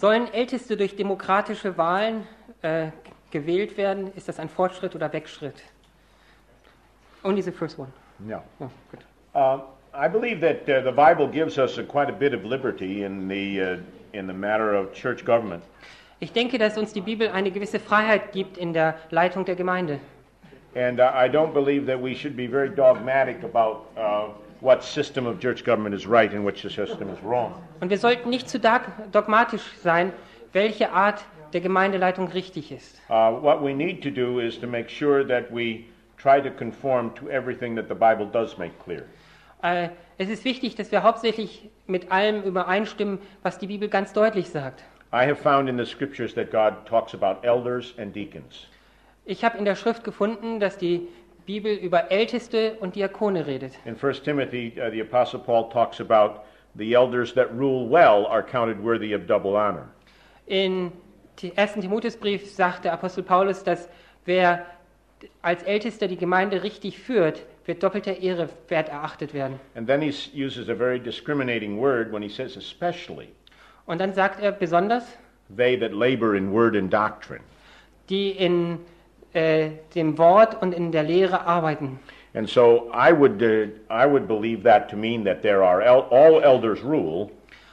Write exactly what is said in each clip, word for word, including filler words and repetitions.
Sollen Älteste durch demokratische Wahlen äh, gewählt werden? Ist das ein Fortschritt oder Rückschritt? Only the first one. No. Oh, good. Uh, I believe that uh, the Bible gives us a, quite a bit of liberty in the uh, in the matter of church government. Ich denke, dass uns die Bibel eine gewisse Freiheit gibt in der Leitung der Gemeinde. And uh, I don't believe that we should be very dogmatic about uh, what system of church government is right and which system is wrong. Und wir sollten nicht zu dogmatisch sein, welche Art der Gemeindeleitung richtig ist. Uh, what we need to do is to make sure that we try to conform to everything that the Bible does make clear. Äh, es ist wichtig, dass wir hauptsächlich mit allem übereinstimmen, was die Bibel ganz deutlich sagt. I have found in the scriptures that God talks about elders and deacons. Ich habe in der Schrift gefunden, dass die Bibel über Älteste und Diakone redet. In First Timothy, uh, the Apostle Paul talks about the elders that rule well are counted worthy of double honor. In ersten Timotheusbrief sagt der Apostel Paulus, dass wer als Ältester die Gemeinde richtig führt, wird doppelter Ehre wert erachtet werden. And then he s- uses a very discriminating word when he says especially Und dann sagt er besonders, they that labor in word and doctrine. die in äh, dem Wort und in der Lehre arbeiten. And so I would uh, I would believe that to mean that there are el- all elders rule,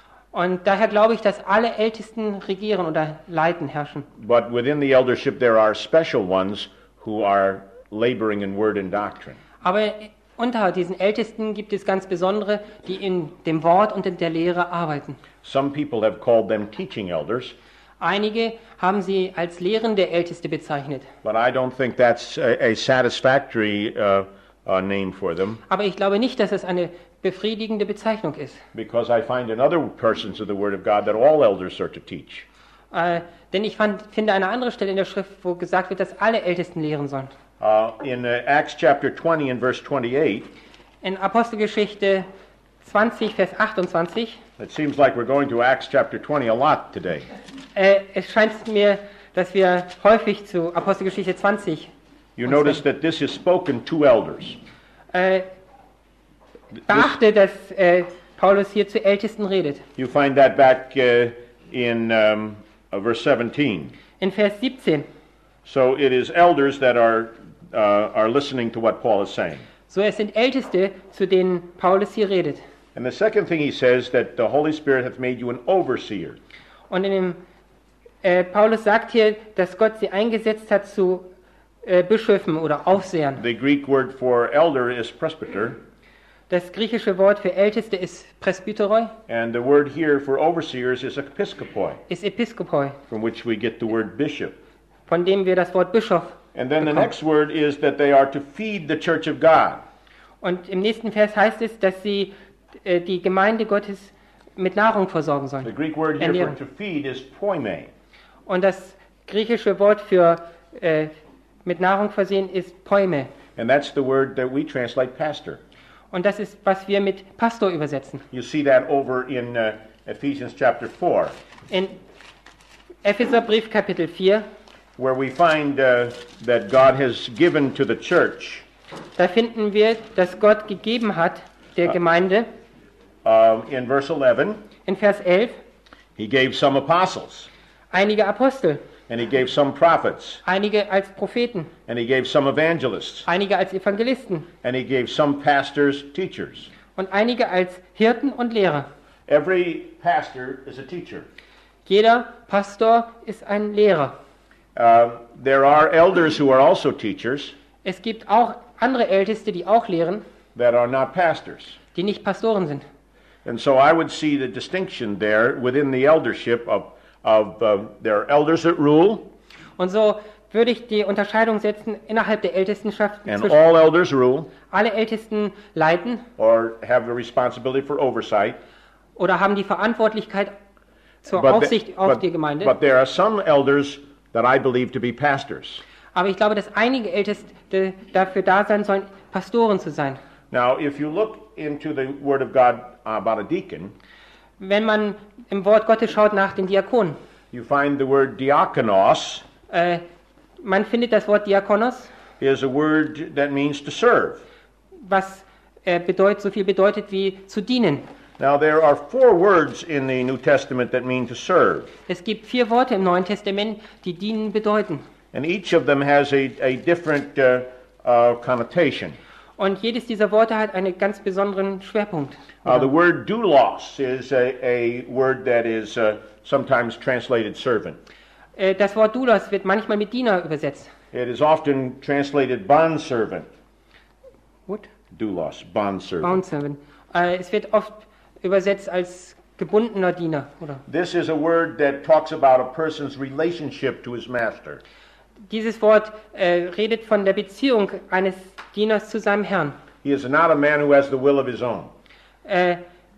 Und daher glaube ich, dass alle Ältesten regieren oder leiten, herrschen. but within the eldership there are special ones who are laboring in word and doctrine. Aber unter diesen Ältesten gibt es ganz besondere, die in dem Wort und in der Lehre arbeiten. Some people have called them teaching elders, Einige haben sie als lehrende Älteste bezeichnet. but I don't think that's a, a satisfactory uh, uh, name for them, Aber ich glaube nicht, dass es eine befriedigende Bezeichnung ist. because I find in other persons of the Word of God that all elders are to teach. Äh, denn ich fand, finde eine andere Stelle in der Schrift, wo gesagt wird, dass alle Ältesten lehren sollen. Uh, in uh, Acts chapter twenty and verse twenty-eight, In Apostelgeschichte zwanzig, Vers achtundzwanzig, it seems like we're going to Acts chapter twenty a lot today. äh, es scheint mir, dass wir häufig zu Apostelgeschichte zwanzig You uns notice that this is spoken to elders. äh, beachte, dass äh, Paulus hier zu Ältesten redet. You find that back uh, in um, uh, verse seventeen. In Vers siebzehn, So it is elders that are uh, are listening to what Paul is saying. so es sind Älteste, zu denen Paulus hier redet. And the second thing he says, that the Holy Spirit hath made you an overseer. Und in dem, äh, Paulus sagt hier, dass Gott sie eingesetzt hat zu äh, Bischöfen oder Aufsehern. The Greek word for elder is presbyter, Das griechische Wort für Älteste ist Presbyteroi, and the word here for overseers is episkopoi, ist Episkopoi, from which we get the word bishop. von dem wir das Wort Bischof And then the bekommen. next word is that they are to feed the church of God. Und im nächsten Vers heißt es, dass sie äh, die Gemeinde Gottes mit Nahrung versorgen The sollen. Greek word here Ernähren. for to feed is poime. Und das griechische Wort für äh, mit Nahrung versehen ist Poime. And that's the word that we translate pastor. Und das ist, was wir mit Pastor übersetzen. You see that over in uh, Ephesians chapter four, In Epheserbrief Kapitel vier, where we find uh, that God has given to the church da finden wir, dass Gott gegeben hat der Gemeinde uh, in verse eleven, in Vers elf he gave some apostles, einige Apostel, and he gave some prophets, einige als Propheten, and he gave some evangelists, einige als Evangelisten and he gave some pastors, teachers. und einige als Hirten und Lehrer. Every pastor is a teacher. Jeder Pastor ist ein Lehrer. Uh, there are elders who are also teachers Es gibt auch andere Älteste, die auch lehren, that are not pastors. die nicht Pastoren sind. And so I would see the distinction there within the eldership of, of uh, there are elders that rule, Und so würde ich die Unterscheidung setzen innerhalb der Ältestenschaft and zwischen all elders rule alle Ältesten leiten or have the responsibility for oversight. oder haben die Verantwortlichkeit zur But, the- Aufsicht auf but- die Gemeinde. but there are some elders that I believe to be pastors. Aber ich glaube, dass einige Älteste dafür da sein sollen, Pastoren zu sein. Now, if you look into the Word of God about a deacon, Wenn man im Wort Gottes schaut nach den Diakonen, you find the word diakonos äh, man findet das Wort Diakonos, is a word that means to serve. was äh, bedeutet, so viel bedeutet wie zu dienen. Now there are four words in the New Testament that mean to serve. Es gibt vier Worte im Neuen Testament, die dienen bedeuten. And each of them has a, a different uh, uh, connotation. Und jedes dieser Worte hat einen ganz besonderen Schwerpunkt. Uh, the word doulos is a, a word that is uh, sometimes translated servant. Äh, Das Wort Doulos wird manchmal mit Diener übersetzt. It is often translated bondservant. What? Doulos, bondservant. Bondservant. Äh, Es wird oft übersetzt als gebundener Diener, oder? This is a word that talks about a person's relationship to his master. Dieses Wort äh, redet von der Beziehung eines Dieners zu seinem Herrn. He is not a man who has the will of his own. Äh,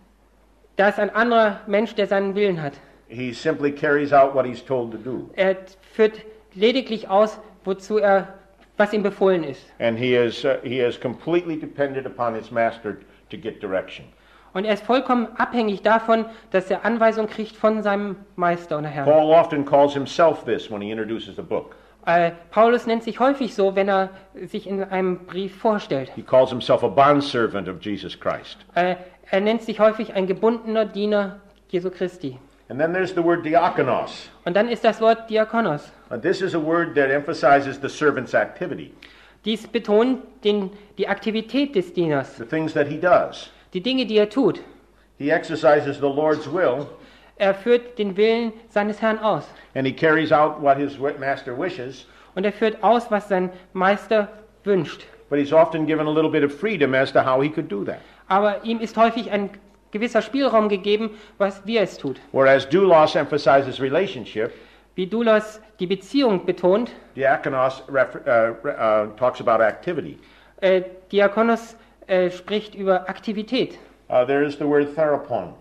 da ist ein anderer Mensch, der seinen Willen hat. He simply carries out what he's told to do. Er führt lediglich aus, wozu er, was ihm befohlen ist. And he is, uh, he is completely dependent upon his master to get direction. Und er ist vollkommen abhängig davon, dass er Anweisung kriegt von seinem Meister oder Herrn. Paul often calls himself this when he introduces the book. Äh, Paulus nennt sich häufig so, wenn er sich in einem Brief vorstellt. He calls himself a bondservant of Jesus Christ. Äh, er nennt sich häufig ein gebundener Diener Jesu Christi. And then there's the word diakonos. Und dann ist das Wort Diakonos. Uh, this is a word that emphasizes the servant's activity, Dies betont den, die Aktivität des Dieners, the things that he does. die Dinge, die er tut. He exercises the Lord's will, Er führt den Willen seines Herrn aus. and he carries out what his wi- master wishes, Und er führt aus, was sein Meister wünscht. but he's often given a little bit of freedom as to how he could do that. Aber ihm ist häufig ein gewisser Spielraum gegeben, was wie er es tut. Whereas doulos emphasizes relationship, Wie Doulos die Beziehung betont, diakonos refer- uh, re- uh, talks about activity. äh, Diakonos äh, spricht über Aktivität. Uh, there is the word therapon.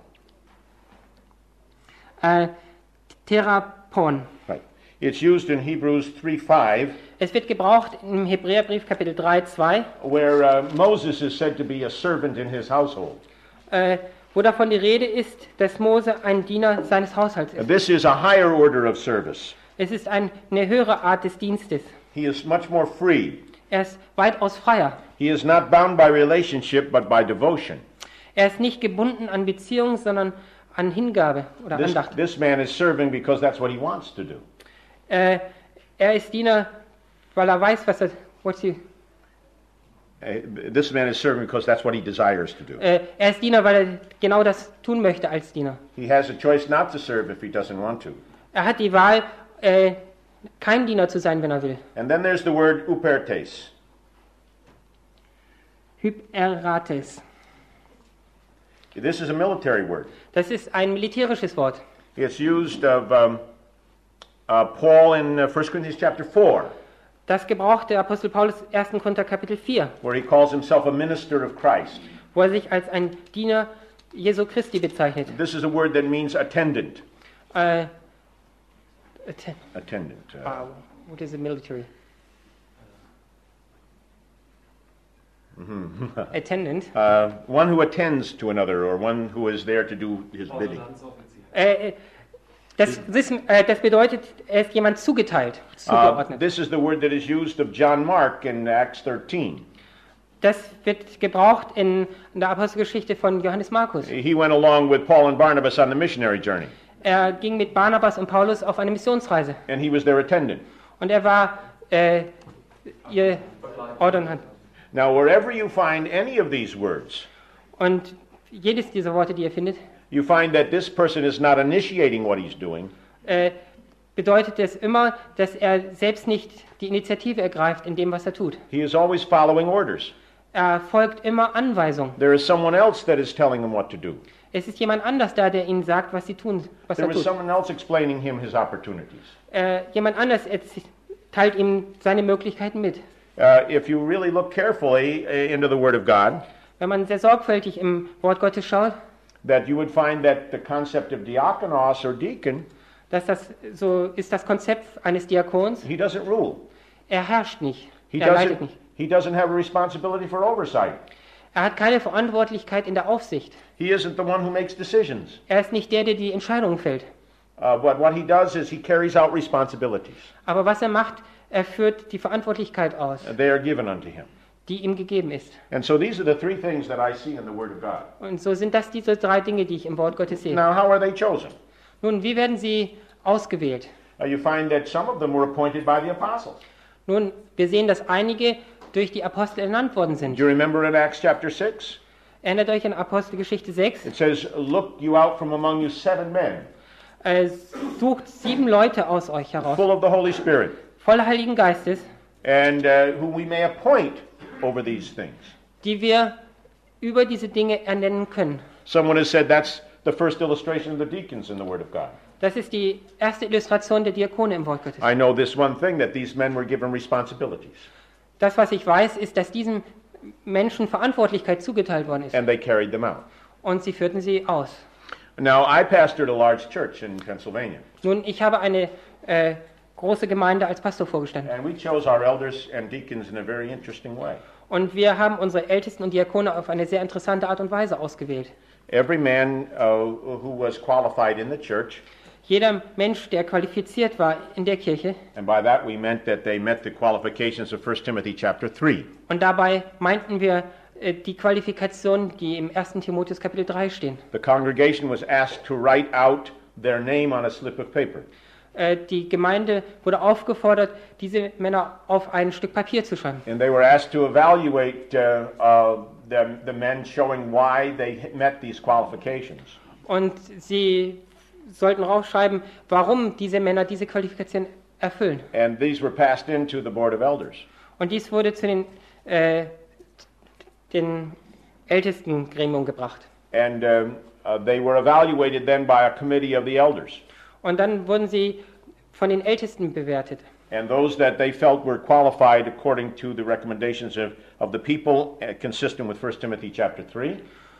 Äh, Therapon. Right. It's used in Hebrews three five, Es wird gebraucht im Hebräerbrief Kapitel drei, zwei, where uh, Moses is said to be a servant in his household. äh, wo davon die Rede ist, dass Mose ein Diener seines Haushalts ist. This is a higher order of service. Es ist ein, eine höhere Art des Dienstes. He is much more free. Er ist weitaus freier. He is not bound by relationship, but by devotion. Er ist nicht gebunden an Beziehung, sondern an Hingabe oder This, Andacht. this man is serving because that's what he wants to do. Äh, er ist Diener, weil er weiß, was er, what he, Uh, This man is serving because that's what he desires to do. äh, er ist Diener, weil er genau das tun möchte als Diener. He has a choice not to serve if he doesn't want to. Er hat die Wahl, äh, kein Diener zu sein, wenn er will. And then there's the word upertes. Hyperates. This is a military word. Das ist ein militärisches Wort. It's used of um, uh, Paul in uh, First Corinthians chapter four, Das gebraucht der Apostel Paulus im ersten Korinther Kapitel vier, where he calls himself a minister of Christ. wo er sich als ein Diener Jesu Christi bezeichnet. This is a word that means attendant. Äh, atten- Attendant. Uh, wow, what is the military? Attendant. uh, one who attends to another, or one who is there to do his bidding. Äh, äh, das, das, äh, das bedeutet, er ist jemand zugeteilt, Uh, zugeordnet. this is the word that is used of John Mark in Acts thirteen. Das wird gebraucht in, in der Apostelgeschichte von Johannes Markus. He went along with Paul and Barnabas on the missionary journey, Er ging mit Barnabas und Paulus auf eine Missionsreise. and he was their attendant. Und er war äh, ihr Ordnern. Now, wherever you find any of these words, Und jedes dieser Worte, die ihr findet, you find that this person is not initiating what he's doing, äh, bedeutet es immer, dass er selbst nicht die Initiative ergreift in dem, was er tut. he is always following orders. Er folgt immer Anweisungen. There is someone else that is telling him what to do. Es ist jemand anders da, der ihnen sagt, was sie tun, was There er is tut. someone else explaining him his opportunities. Äh, jemand anders erz- teilt ihm seine Möglichkeiten mit. Uh, if you really look carefully uh, into the Word of God, Wenn man sehr sorgfältig im Wort Gottes schaut, that you would find that the concept of diakonos or deacon, dass das so ist das Konzept eines Diakons. he doesn't rule. Er herrscht nicht, He er leitet doesn't, nicht. he doesn't have a responsibility for oversight. Er hat keine Verantwortlichkeit in der Aufsicht. He isn't the one who makes decisions. Er ist nicht der, der die Entscheidungen fällt. Uh, but what he does is he carries out responsibilities. Aber was er macht, er führt die Verantwortlichkeit aus. Uh, They are given unto him. die ihm gegeben ist. And so these are the three things that I see in the Word of God. Und so sind das diese drei Dinge, die ich im Wort Gottes sehe. Now, how are they chosen? Nun, wie werden sie ausgewählt? Uh, you find that some of them were appointed by the apostles. Nun, wir sehen, dass einige durch die Apostel ernannt worden Do sind. you remember in Acts chapter six? Erinnert euch an Apostelgeschichte sechs. It says, look you out from among you seven men, Äh, sucht sieben Leute aus euch heraus, full of the Holy Spirit, voller Heiligen Geistes, and uh, whom we may appoint over these things. die wir über diese Dinge ernennen können. Someone has said that's the first illustration of the deacons in the Word of God. Das ist die erste Illustration der Diakone im Wort Gottes. I know this one thing, that these men were given responsibilities, Das, was ich weiß, ist, dass diesen Menschen Verantwortlichkeit zugeteilt worden ist. and they carried them out. Und sie führten sie aus. Now, I pastored a large church in Pennsylvania, Nun, ich habe eine äh, große Gemeinde als Pastor vorgestanden. and we chose our elders and deacons in a very interesting way. Und wir haben unsere Ältesten und Diakone auf eine sehr interessante Art und Weise ausgewählt. Every man uh, who was qualified in the church, Jeder Mensch, der qualifiziert war in der Kirche, and by that we meant that they met the qualifications of First Timothy chapter three. und dabei meinten wir äh, die Qualifikationen, die im ersten Timotheus Kapitel drei stehen. The congregation was asked to write out their name on a slip of paper. Äh, die Gemeinde wurde aufgefordert, diese Männer auf ein Stück Papier zu schreiben. And they were asked to evaluate uh, uh, the, the men, showing why they met these qualifications. Und sie sollten rausschreiben, warum diese Männer diese Qualifikation erfüllen. And these were passed into the Board of Elders. Und dies wurde zu den, äh, den ältesten Gremium gebracht. And um, uh, they were evaluated then by a committee of the elders. Und dann wurden sie von den Ältesten bewertet. And those that they felt were qualified according to the recommendations of, of the people, uh, consistent with First Timothy chapter three.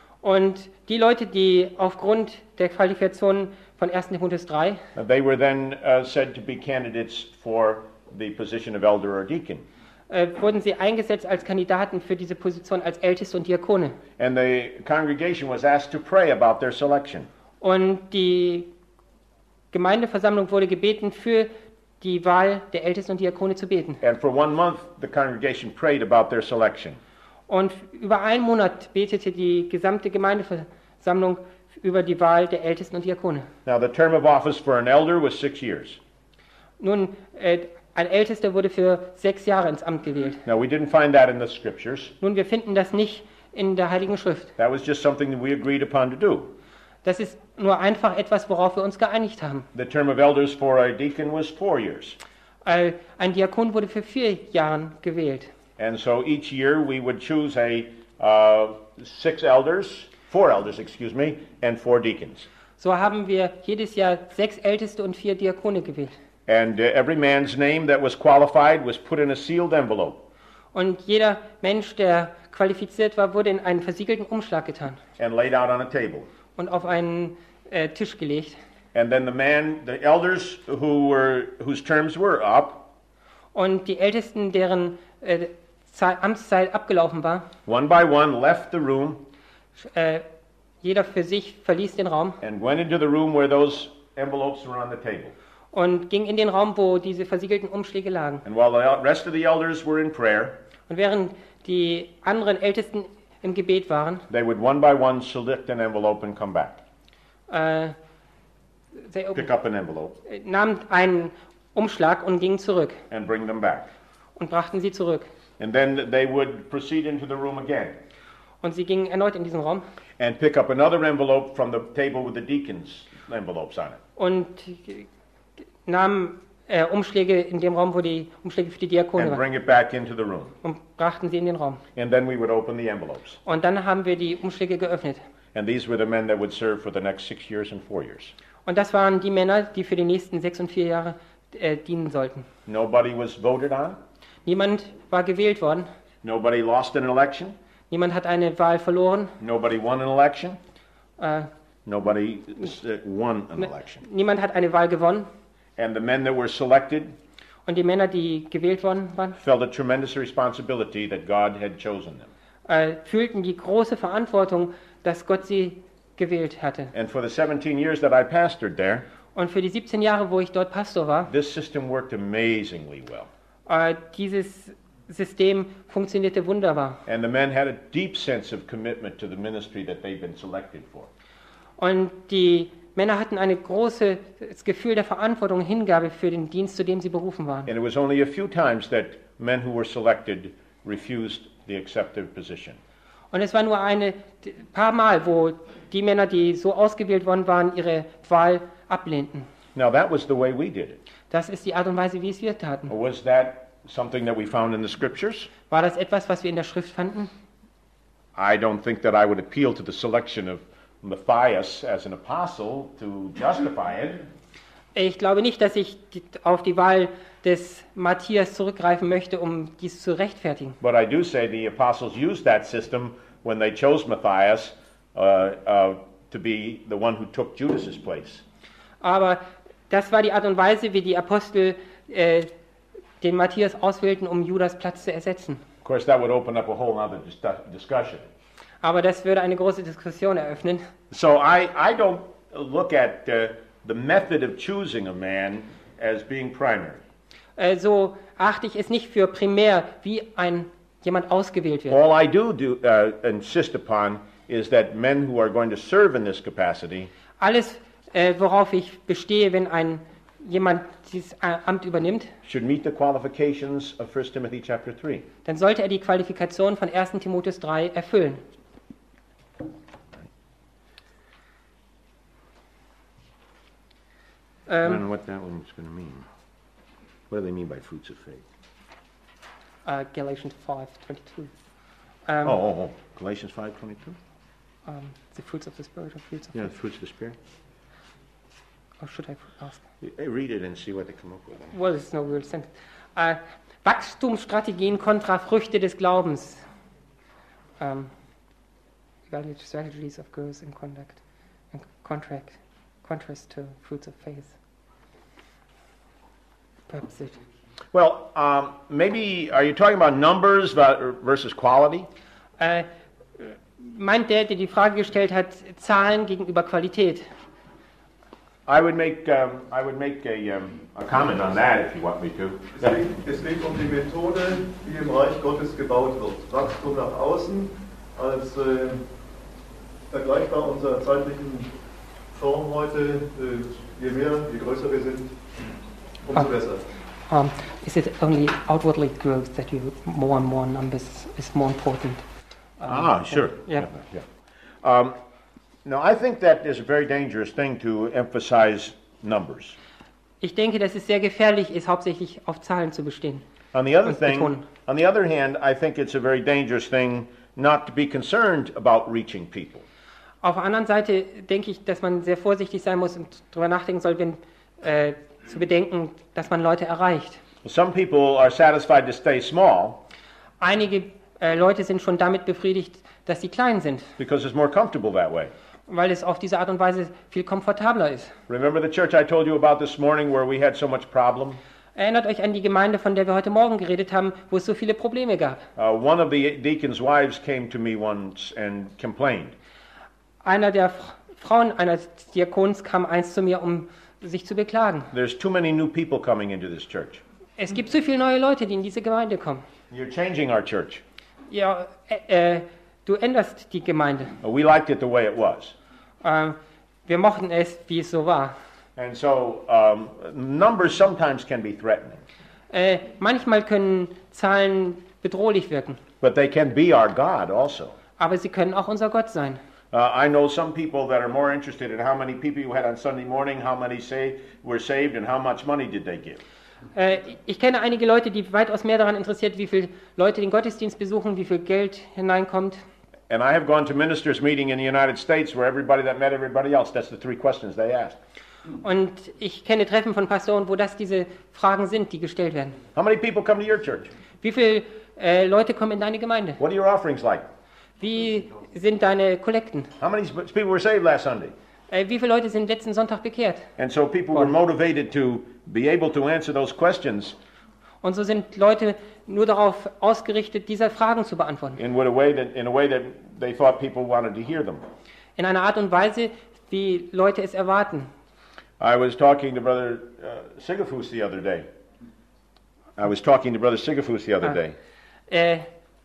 Und die Leute, die aufgrund der Qualifikationen von ersten Timotheus drei, Uh, they were then uh, said to be candidates for the position of elder or deacon. äh, wurden sie eingesetzt als Kandidaten für diese Position als Älteste und Diakone. And the congregation was asked to pray about their selection. Und die Gemeindeversammlung wurde gebeten, für die Wahl der Ältesten und Diakone zu beten. And for one month, the congregation prayed about their selection. Und über einen Monat betete die gesamte Gemeindeversammlung über die Wahl der Ältesten und Diakone. Now, the term of office for an elder was six years. Nun, äh, ein Ältester wurde für sechs Jahre ins Amt gewählt. Now, we didn't find that in the scriptures. Nun, wir finden das nicht in der Heiligen Schrift. That was just something that we agreed upon to do. Das ist nur einfach etwas, worauf wir uns geeinigt haben. The term of elders for a deacon was four years. Äh, ein Diakon wurde für vier Jahre gewählt. And so each year we would choose a uh, six elders, four elders, excuse me, and four deacons. So haben wir jedes Jahr sechs Älteste und vier Diakone gewählt. And uh, every man's name that was qualified was put in a sealed envelope Und jeder Mensch, der qualifiziert war, wurde in einen versiegelten Umschlag getan and laid out on a table. und auf einen äh, Tisch gelegt. And then the man, the elders who were whose terms were up, Und die Ältesten, deren äh, Zei- Amtszeit abgelaufen war, one by one left the room äh, jeder für sich verließ den Raum and went into the room where those envelopes were on the table. und ging in den Raum, wo diese versiegelten Umschläge lagen. And while the rest of the elders were in prayer, Und während die anderen Ältesten im Gebet waren, they would one by one select an envelope and come back. äh, sie Pick up an envelope nahmen einen Umschlag und gingen zurück and bring them back. und brachten sie zurück. And then they would proceed into the room again Und sie gingen erneut in diesen Raum and pick up another envelope from the table with the deacons' envelopes on it. und nahmen äh, Umschläge in dem Raum, wo die Umschläge für die Diakone And waren, bring it back into the room. und brachten sie in den Raum. And then we would open the envelopes. Und dann haben wir die Umschläge geöffnet. And these were the men that would serve for the next six years and four years. Und das waren die Männer, die für die nächsten sechs und vier Jahre äh, dienen sollten. Nobody was voted on. Niemand war gewählt worden. Nobody lost an election. Niemand hat eine Wahl verloren. Nobody won an election. Äh, Nobody uh, won an election. niemand hat eine Wahl gewonnen. And the men that were selected Und die Männer, die gewählt worden waren, felt a tremendous responsibility that God had chosen them. äh, fühlten die große Verantwortung, dass Gott sie gewählt hatte. And for the seventeen years that I pastored there, Und für die siebzehn Jahre, wo ich dort Pastor war, this system worked amazingly well. äh, dieses System funktionierte wunderbar. And the men had a deep sense of commitment to the ministry that they've been selected for. Und die Männer hatten ein großes Gefühl der Verantwortung und Hingabe für den Dienst, zu dem sie berufen waren. And it was only a few times that men who were selected refused the accepted position. Und es war nur ein paar Mal, wo die Männer, die so ausgewählt worden waren, ihre Wahl ablehnten. Now that was the way we did it. Das ist die Art und Weise, wie es wir taten. Or was that something that we found in the scriptures? War das etwas, was wir in der Schrift fanden? I don't think that I would appeal to the selection of Matthias as an apostle to justify it. Ich glaube nicht, dass ich die, auf die Wahl des Matthias zurückgreifen möchte, um dies zu rechtfertigen. But I do say the apostles used that system when they chose Matthias uh, uh, to be the one who took Judas's place. Aber das war die Art und Weise, wie die Apostel äh, den Matthias auswählten, um Judas Platz zu ersetzen. Of course, that would open up a whole other dis- discussion. Aber das würde eine große Diskussion eröffnen. So I, I don't look at uh, the method of choosing a man as being primary. Äh, so achte ich es nicht für primär, wie ein jemand ausgewählt wird. All I do, do uh, insist upon is that men who are going to serve in this capacity Alles, äh, worauf ich bestehe, wenn ein jemand dieses äh, Amt übernimmt, should meet the qualifications of First Timothy chapter three. dann sollte er die Qualifikation von ersten Timotheus drei erfüllen. I don't Ähm, know what that one's going to mean. What do they mean by fruits of faith? äh, Galatians five twenty-two. Ähm, Oh, oh, oh. Galatians five twenty-two? um, the fruits of the spirit or fruits of Yeah, the fruits of the Spirit. or should I ask? Hey, read it and see what they come up with. Well, it's no real sense. Äh, Wachstumsstrategien kontra Früchte des Glaubens. Ähm, evaluate strategies of growth and conduct and contract, contrast to fruits of faith. Purpose. Well, um, maybe, are you talking about numbers va- versus quality? Äh, meint der, der die Frage gestellt hat, Zahlen gegenüber Qualität? I would make, um, I would make a, um, a comment on that if you want me to. Es geht, es geht um die Methode, wie im Reich Gottes gebaut wird. Wachstum nach außen als äh, vergleichbar unserer zeitlichen Form heute. Äh, je mehr, je größer wir sind, umso Ah. besser. Um, is it only outwardly growth that you more and more numbers is more important? Um, Ah, sure. Yeah. yeah. Um, no, I think that is a very dangerous thing to emphasize numbers. Ich denke, dass es sehr gefährlich ist, hauptsächlich auf Zahlen zu bestehen. On the other Und thing, betonen. on the other hand, I think it's a very dangerous thing not to be concerned about reaching people. Auf der anderen Seite denke ich, dass man sehr vorsichtig sein muss und darüber nachdenken soll, wenn, äh, zu bedenken, dass man Leute erreicht. Some people are satisfied to stay small Einige äh, Leute sind schon damit befriedigt, dass sie klein sind, because it's more comfortable that way. weil es auf diese Art und Weise viel komfortabler ist. Remember the church I told you about this morning where we had so much problem? Erinnert euch an die Gemeinde, von der wir heute Morgen geredet haben, wo es so viele Probleme gab. Uh, one of the deacon's wives came to me once and complained. Einer der F- Frauen eines Diakons kam einst zu mir, um sich zu beklagen. There's too many new people coming into this church. Es gibt so viele neue Leute, die in diese Gemeinde kommen. You're changing our church. Ja, äh, äh, du änderst die Gemeinde. Uh, we liked it the way it was. Äh, wir mochten es, wie es so war. And so um, numbers sometimes can be threatening, Äh, manchmal können Zahlen bedrohlich wirken, but they can be our God also. aber sie können auch unser Gott sein. Uh, I know some people that are more interested in how many people you had on Sunday morning, how many say, were saved, and how much money did they give. Äh, ich kenne einige Leute, die weitaus mehr daran interessiert, wie viele Leute den Gottesdienst besuchen, wie viel Geld hineinkommt. And I have gone to ministers' meeting in the United States where everybody that met everybody else, that's the three questions they asked. Und ich kenne Treffen von Pastoren, wo das diese Fragen sind, die gestellt werden. How many people come to your church? Wie viele äh, Leute kommen in deine Gemeinde? What are your offerings like? Wie sind deine Kollekten? How many sp- people were saved last Sunday? Äh, wie viele Leute sind letzten Sonntag bekehrt? And so people were motivated to be able to answer those questions Und so sind Leute nur darauf ausgerichtet, diese Fragen zu beantworten. in what a way that in a way that they thought people wanted to hear them. In einer Art und Weise, wie Leute es erwarten. I was talking to Brother uh, Sigafus the other day. I was talking to Brother Sigafus the other Ah. day. Äh,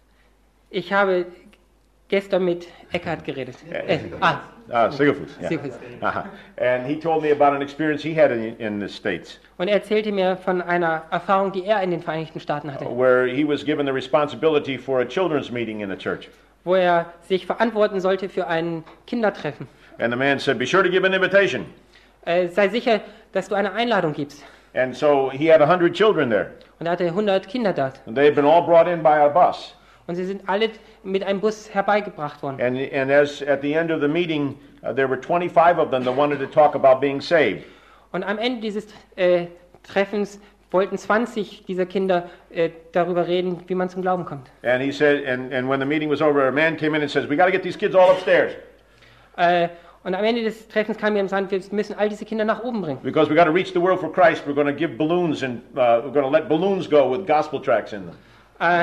ich habe gestern mit Eckhart geredet. Äh, ah, Ah, Sigafoos. Yeah. Sigafoos. Uh-huh. And he told me about an experience he had in, in the States, Und er erzählte mir von einer Erfahrung, die er in den Vereinigten Staaten hatte, where he was given the responsibility for a children's meeting in the church. wo er sich verantworten sollte für ein Kindertreffen. And the man said, be sure to give an invitation. Äh, sei sicher, dass du eine Einladung gibst. And so he had a hundred children there. Und er hatte hundert Kinder dort. And they had been all brought in by a bus. Und sie sind alle mit einem Bus herbeigebracht worden. And, and as at the end of the meeting, uh, there were twenty-five of them that wanted to talk about being saved. Und am Ende dieses äh, Treffens wollten zwanzig dieser Kinder äh, darüber reden, wie man zum Glauben kommt. And he said, and, and when the meeting was over, a man came in and says, we got to get these kids all upstairs. Äh, und am Ende des Treffens kam mir und sagte, wir müssen all diese Kinder nach oben bringen. Because we got to reach the world for Christ. We're going to give balloons and uh, we're going to let balloons go with gospel tracts in them. Äh,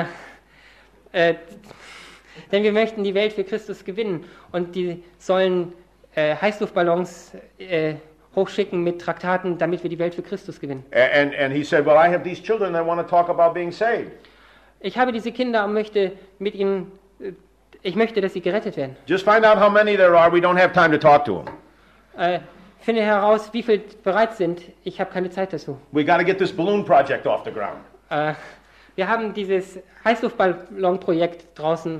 äh, denn wir möchten die Welt für Christus gewinnen. Und die sollen äh, Heißluftballons äh, hochschicken mit Traktaten, damit wir die Welt für Christus gewinnen. And, and he said, well, I have these children that want to talk about being saved. Ich habe diese Kinder und möchte mit ihnen, äh, ich möchte, dass sie gerettet werden. Just find out how many there are. We don't have time to talk to them. Äh, finde heraus, wie viele bereit sind. Ich habe keine Zeit dazu. We got to get this balloon project off the ground. Äh, wir haben dieses Heißluftballonprojekt draußen.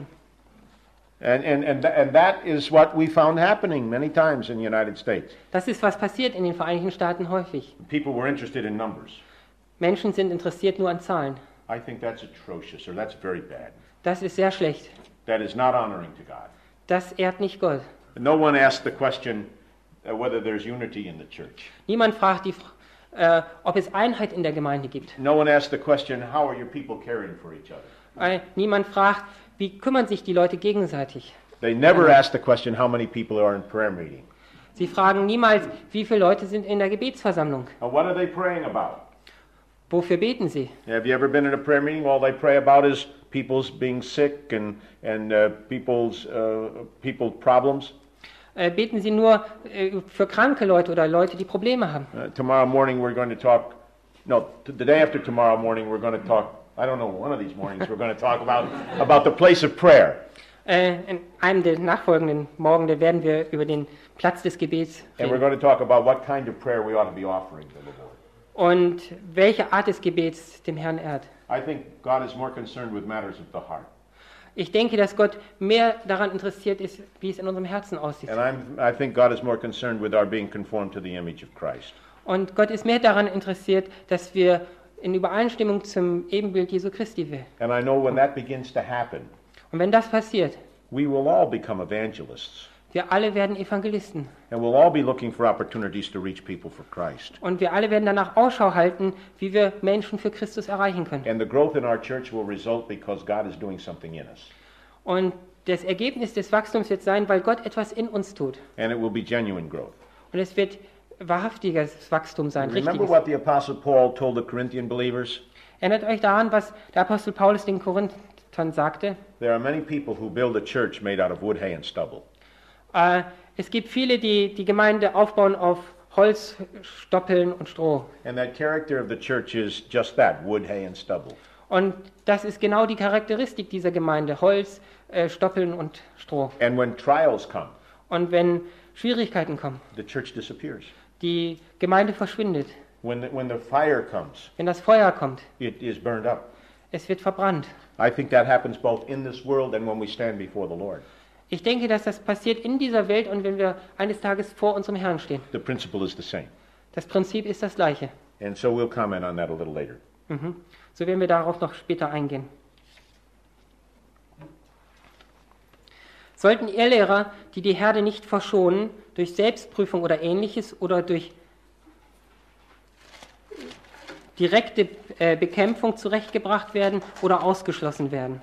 And, and, and, and that is what we found happening many times in the United States. Das ist, was passiert in den Vereinigten Staaten häufig. People were interested in numbers. Menschen sind interessiert nur an Zahlen. I think that's atrocious, or that's very bad. Das ist sehr schlecht. That is not honoring to God. Das ehrt nicht Gott. No one asked the question uh, whether there's unity in the church. Niemand fragt, die, äh, ob es Einheit in der Gemeinde gibt. No one asked the question, how are your people caring for each other? Äh, niemand fragt, wie kümmern sich die Leute gegenseitig. They never asked the question, how many people are in prayer meeting? Sie fragen niemals, wie viele Leute sind in der Gebetsversammlung. And what are they praying about? Wofür beten sie? Have you ever been in a prayer meeting? All they pray about is people's being sick and, and uh, people's, uh, people's problems. Äh, beten sie nur äh, für kranke Leute oder Leute, die Probleme haben? Uh, tomorrow morning we're going to talk, no, t- the day after tomorrow morning we're going to talk, I don't know, one of these mornings we're going to talk about, about the place of prayer. Äh, in einem der nachfolgenden Morgen da werden wir über den Platz des Gebets And we're reden. going to talk about what kind of prayer we ought to be offering to the Lord. Und welche Art des Gebets dem Herrn ehrt. I think God is more concerned with matters of the heart. Ich denke, dass Gott mehr daran interessiert ist, wie es in unserem Herzen aussieht. And I'm, I think God is more concerned with our being conformed to the image of Christ. Und Gott ist mehr daran interessiert, dass wir in Übereinstimmung zum Ebenbild Jesu Christi wären. And I know when that begins to happen, Und wenn das passiert, we will all become evangelists. wir alle werden Evangelisten. And we'll all be looking for opportunities to reach people for Christ. Und wir alle werden danach Ausschau halten, wie wir Menschen für Christus erreichen können. And the growth in our church will result because God is doing something in us. Und das Ergebnis des Wachstums wird sein, weil Gott etwas in uns tut. And it will be genuine growth. Und es wird wahrhaftiges Wachstum sein, Remember richtiges. what the Apostle Paul told the Corinthian believers? Erinnert euch daran, was der Apostel Paulus den Korinthern sagte? There are many people who build a church made out of wood, hay, and stubble. Äh, es gibt viele, die die Gemeinde aufbauen auf Holz, Stoppeln und Stroh. And that character of the church is just that, wood, hay, and stubble. Und das ist genau die Charakteristik dieser Gemeinde, Holz, äh, Stoppeln und Stroh. And when trials come, Und wenn Schwierigkeiten kommen, the church disappears. die Gemeinde verschwindet. When the, when the fire comes, Wenn das Feuer kommt, it is burned up. es wird verbrannt. I think that happens both in this world and when we stand before the Lord. Ich denke, dass das passiert in dieser Welt und wenn wir eines Tages vor unserem Herrn stehen. The principle is the same. Das Prinzip ist das gleiche. And so we'll comment on that a little later. Mhm. So werden wir darauf noch später eingehen. Sollten Irrlehrer, die die Herde nicht verschonen, durch Selbstprüfung oder Ähnliches oder durch direkte äh, Bekämpfung zurechtgebracht werden oder ausgeschlossen werden?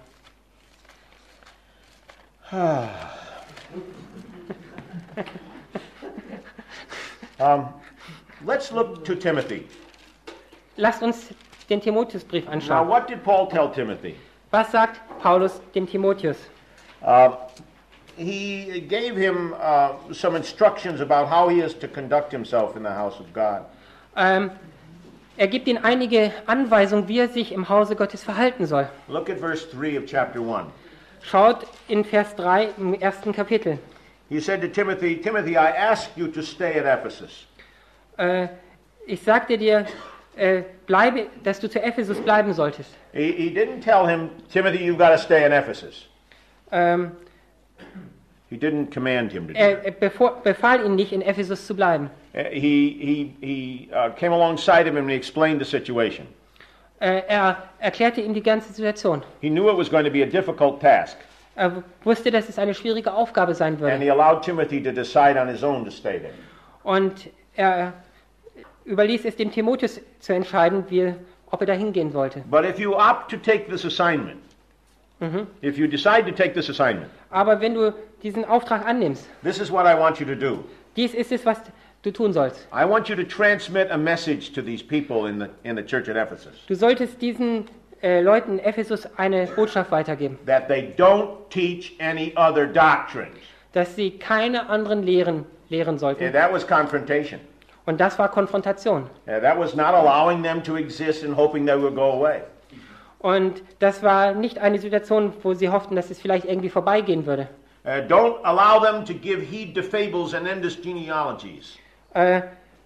um, let's look to Timothy. Lasst uns den Timotheusbrief Now, anschauen. what did Paul tell Timothy? Was sagt Paulus dem Timotheus? Uh, he gave him uh, some instructions about how he is to conduct himself in the house of God. Ähm, er gibt ihnen einige Anweisungen, wie er sich im Hause Gottes verhalten soll. Look at verse three of chapter one. Schaut in Vers drei im ersten Kapitel. He said to Timothy, Timothy, I ask you to stay at Ephesus. Äh, ich sagte dir, äh, bleibe, dass du zu Ephesus bleiben solltest. He, he didn't tell him, Timothy, you've got to stay in Ephesus. Ähm, He didn't command him to do er that. er bevor, befahl ihn nicht, in Ephesus zu bleiben. Uh, He, he, he uh, came alongside him and he explained the situation. Äh, er erklärte ihm die ganze Situation. He knew it was going to be a difficult task, Er wusste, dass es eine schwierige Aufgabe sein and würde. he allowed Timothy to decide on his own to stay there. Und er überließ es dem Timotheus zu entscheiden, wie, ob er da hingehen wollte. But if you opt to take this assignment, Mhm. if you decide to take this assignment, Aber wenn du diesen Auftrag annimmst, this is what I want you to do. dies ist es, was du tun sollst. I want you to transmit a message to these people in the, in the church at Ephesus Du solltest diesen äh, Leuten in Ephesus eine Botschaft weitergeben, that they don't teach any other doctrines. dass sie keine anderen Lehren lehren And sollten. that was confrontation. Und das war Konfrontation. Uh, that was not allowing them to exist and hoping they would go away. Und das war nicht eine Situation, wo sie hofften, dass es vielleicht irgendwie vorbeigehen würde. Uh, don't allow them to give heed to fables and endless genealogies. Äh,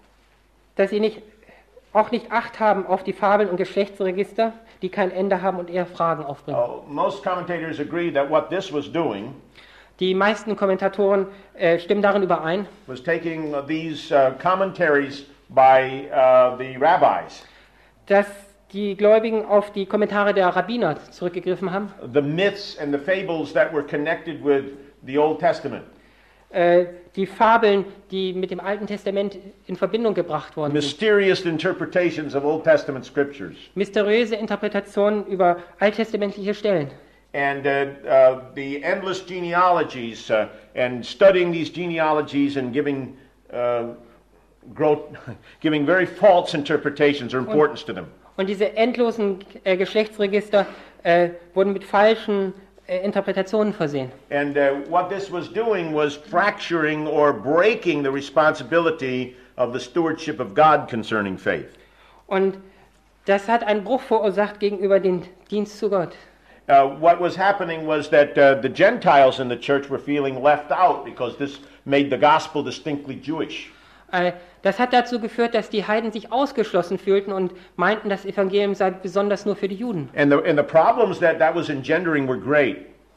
dass sie nicht, auch nicht Acht haben auf die Fabeln und Geschlechtsregister, die kein Ende haben und eher Fragen aufbringen. Uh, most commentators agree that what this was doing Die meisten Kommentatoren äh, stimmen darin überein, was taking uh, these uh, commentaries by uh, the rabbis, dass die Gläubigen auf die Kommentare der Rabbiner zurückgegriffen haben, the myths and the fables that were connected with the Old Testament, äh, die Fabeln, die mit dem Alten Testament in Verbindung gebracht worden sind, mysterious interpretations of Old Testament scriptures, mysteriöse Interpretationen über alttestamentliche Stellen. and uh, uh, the endless genealogies, uh, and studying these genealogies and giving uh, growth, giving very false interpretations or importance to them. Und diese endlosen äh, Geschlechtsregister äh, wurden mit falschen äh, Interpretationen versehen. And uh, what this was doing was fracturing or breaking the responsibility of the stewardship of God concerning faith. Und das hat einen Bruch verursacht gegenüber dem Dienst zu Gott. Uh, what was happening was that uh, the Gentiles in the church were feeling left out because this made the gospel distinctly Jewish. Äh, das hat dazu geführt, dass die Heiden sich ausgeschlossen fühlten und meinten, das Evangelium sei besonders nur für die Juden. And the, and the problems that that was engendering were great.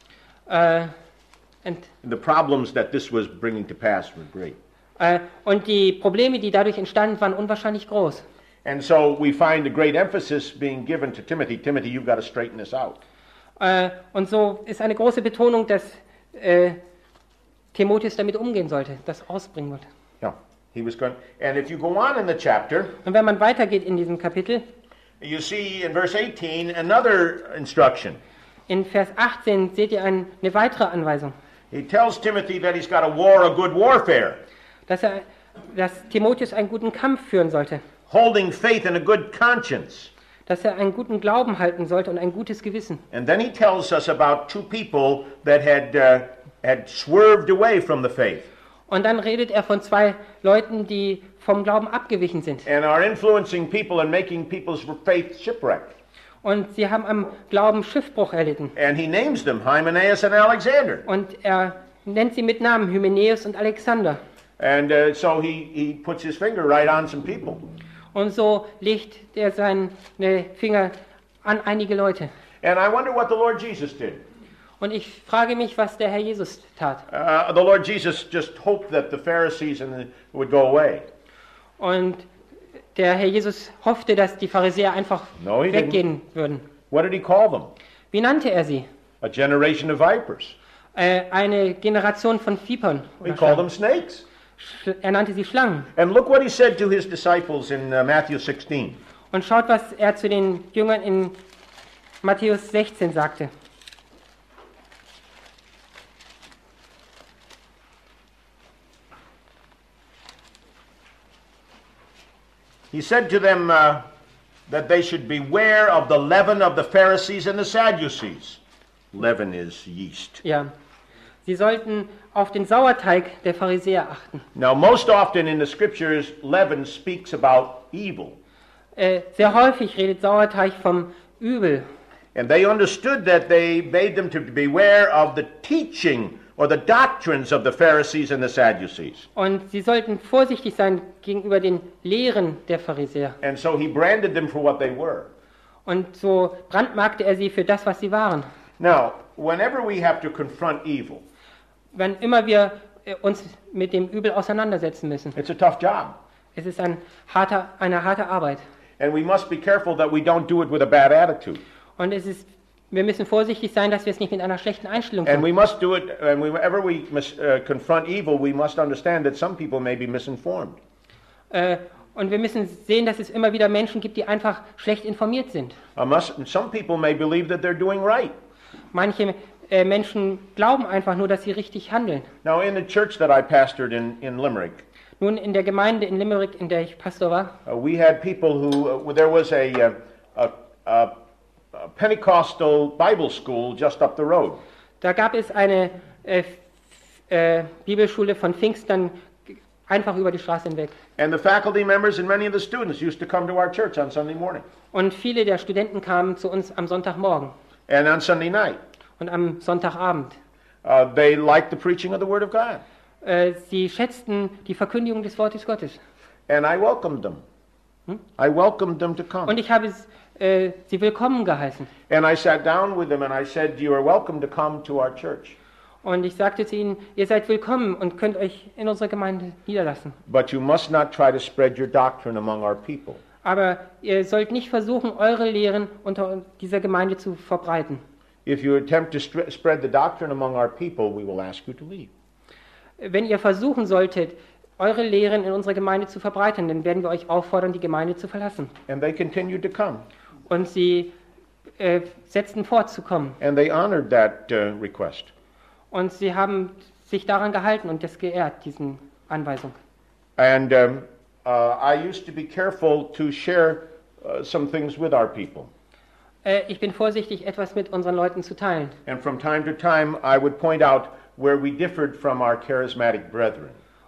Äh, und, The problems that this was bringing to pass were great. äh, und die Probleme, die dadurch entstanden, waren unwahrscheinlich groß. And so we find a great emphasis being given to Timothy. Timothy, you've got to straighten this out. Äh, und so ist eine große Betonung, dass äh, Timotheus damit umgehen sollte, das ausbringen wollte. Yeah, he was going. And if you go on in the chapter, Und wenn man weitergeht in diesem Kapitel, you see in verse eighteen another instruction. in Vers achtzehn seht ihr ein, eine weitere Anweisung, He tells Timothy that he's got to war a good warfare, dass, er, dass Timotheus einen guten Kampf führen sollte, holding faith and a good conscience. dass er einen guten Glauben halten sollte und ein gutes Gewissen. And then he tells us about two people that had uh, had swerved away from the faith Und dann redet er von zwei Leuten, die vom Glauben abgewichen sind. and are influencing people and making people's faith shipwrecked. Und sie haben am Glauben Schiffbruch erlitten. And he names them Hymenaeus and Alexander. Und er nennt sie mit Namen Hymenäus und Alexander. And uh, so he, he puts his finger right on some people. Und so legt er seine Finger an einige Leute. And I wonder what the Lord Jesus did. Und ich frage mich, was der Herr Jesus tat. Uh, the Lord Jesus just hoped that the Pharisees and the, would go away. Und der Herr Jesus hoffte, dass die Pharisäer einfach No, he weggehen würden. What did he call them? Wie nannte er sie? A generation of vipers. Äh, eine Generation von Vipern. He oder called Schlangen. them snakes. Sch- Er nannte sie Schlangen. And look what he said to his disciples in uh, Matthew sixteen. Und schaut, was er zu den Jüngern in Matthäus sechzehn sagte. He said to them uh, that they should beware of the leaven of the Pharisees and the Sadducees. Leaven is yeast. Ja. Sie sollten auf den Sauerteig der Pharisäer achten. Now, most often in the scriptures, leaven speaks about evil. Äh, sehr häufig redet Sauerteig vom Übel. And they understood that they made them to beware of the teaching or the doctrines of the Pharisees and the Sadducees. Und sie sollten vorsichtig sein gegenüber den Lehren der Pharisäer. And so he branded them for what they were. Und so brandmarkte er sie für das, was sie waren. Now, whenever we have to confront evil, Wann immer wir äh, uns mit dem Übel auseinandersetzen müssen, it's a tough job. es ist ein harter, eine harte Arbeit. And we must be careful that we don't do it with a bad attitude. Und es ist, wir müssen vorsichtig sein, dass wir es nicht mit einer schlechten Einstellung And we tun. must do it, and whenever we mis- uh, confront evil, we must understand that some people may be misinformed. Äh, und wir müssen sehen, dass es immer wieder Menschen gibt, die einfach schlecht informiert sind. Uh, must, some people may believe that they're doing right. Manche äh, Menschen glauben einfach nur, dass sie richtig handeln. Now, in the church that I pastored in, in Limerick, Nun, in der Gemeinde in Limerick, in der ich Pastor war, uh, we had people who, uh, there was a, uh, a, a, a Pentecostal Bible school just up the road. da gab es eine äh, f- äh, Bibelschule von Pfingstern einfach über die Straße hinweg. And the faculty members and many of the students used to come to our church on Sunday morning Und viele der Studenten kamen zu uns am Sonntagmorgen and on Sunday night. und am Sonntagabend. Uh, they liked the preaching of the Word of God. Äh, sie schätzten die Verkündigung des Wortes Gottes. And I welcomed them. I welcomed them to come. Und ich habe es, äh, sie willkommen geheißen. And I sat down with them and I said, you are welcome to come to our church. Und ich sagte zu ihnen, ihr seid willkommen und könnt euch in unserer Gemeinde niederlassen. But you must not try to spread your doctrine among our people. Aber ihr sollt nicht versuchen, eure Lehren unter dieser Gemeinde zu verbreiten. If you attempt to stre- spread the doctrine among our people, we will ask you to leave. Wenn ihr versuchen solltet, eure Lehren in unserer Gemeinde zu verbreiten, dann werden wir euch auffordern, die Gemeinde zu verlassen. And they continued to come. Und sie äh, setzten fort zu kommen. And they honored that uh, request. Und sie haben sich daran gehalten und das geehrt, diesen Anweisung. And um, uh, I used to be careful to share uh, some things with our people. Äh, ich bin vorsichtig, etwas mit unseren Leuten zu teilen. And from time to time, I would point out where we differed from our charismatic brethren.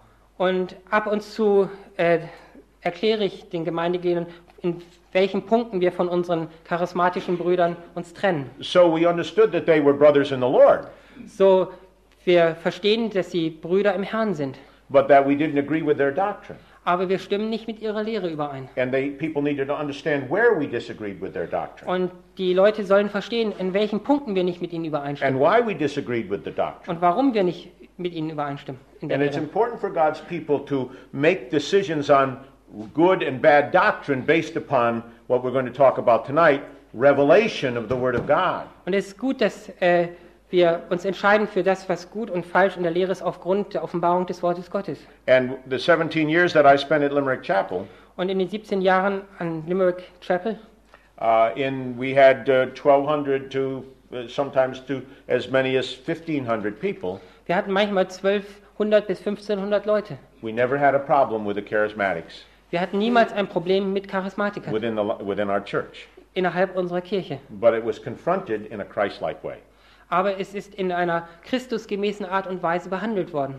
Und ab und zu äh, erkläre ich den Gemeindegliedern, in welchen Punkten wir von unseren charismatischen Brüdern uns trennen. So we understood that they were brothers in the Lord, So, wir verstehen, dass sie Brüder im Herrn sind, but that we didn't agree with their doctrine. aber wir stimmen nicht mit ihrer Lehre überein. And they, people needed to understand where we disagreed with their doctrine Und die Leute sollen verstehen, in welchen Punkten wir nicht mit ihnen and übereinstimmen why we disagreed with the doctrine. und warum wir nicht mit ihnen übereinstimmen in der And it's Lehre. important for God's people to make decisions on good and bad doctrine based upon what we're going to talk about tonight, revelation of the Word of God. Und es ist gut, dass äh, wir uns entscheiden für das, was gut und falsch in der Lehre ist, aufgrund der Offenbarung des Wortes Gottes. And the seventeen years that I spent at Limerick Chapel, Und in den siebzehn Jahren an Limerick Chapel, uh, in we had uh, twelve hundred to uh, sometimes to as many as fifteen hundred people. wir hatten manchmal zwölfhundert bis fünfzehnhundert Leute. We never had a problem with the charismatics Wir hatten niemals ein Problem mit Charismatikern within, the, within our church, innerhalb unserer Kirche. but it was confronted in a Christ-like way. Aber es ist in einer christusgemäßen Art und Weise behandelt worden.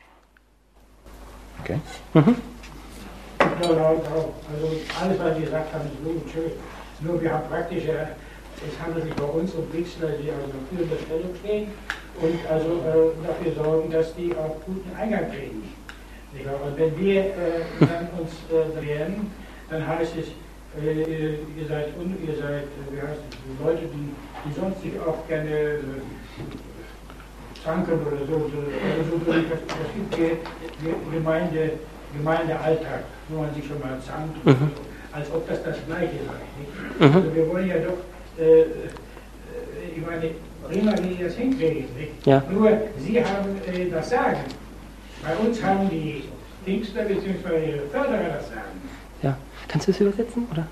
Okay. Ja, genau, genau. Also alles, was Sie gesagt haben, ist gut und schön. Nur wir haben praktisch, äh, es handelt sich bei uns um Priester, die also in führender Stellung stehen und also äh, dafür sorgen, dass die auch guten Eingang kriegen. Nicht wahr? Und wenn wir äh, dann uns äh, wehren, dann heißt es, äh, ihr seid, un, ihr seid äh, wie heißt es, die Leute, die, die sonst sich auch gerne äh, zanken oder so, so, also so das, das gibt Ge- Ge- Gemeinde, Gemeindealltag, wo man sich schon mal zankt, und so, als ob das das Gleiche sei. Nicht? Mhm. Also wir wollen ja doch, äh, äh, ich meine, prima, wie die das hinkriegen. Nicht? Ja. Nur Sie haben äh, das Sagen. Bei uns haben die Pfingster bzw. ihre Förderer das Sagen. Ja. Kannst du es übersetzen, oder?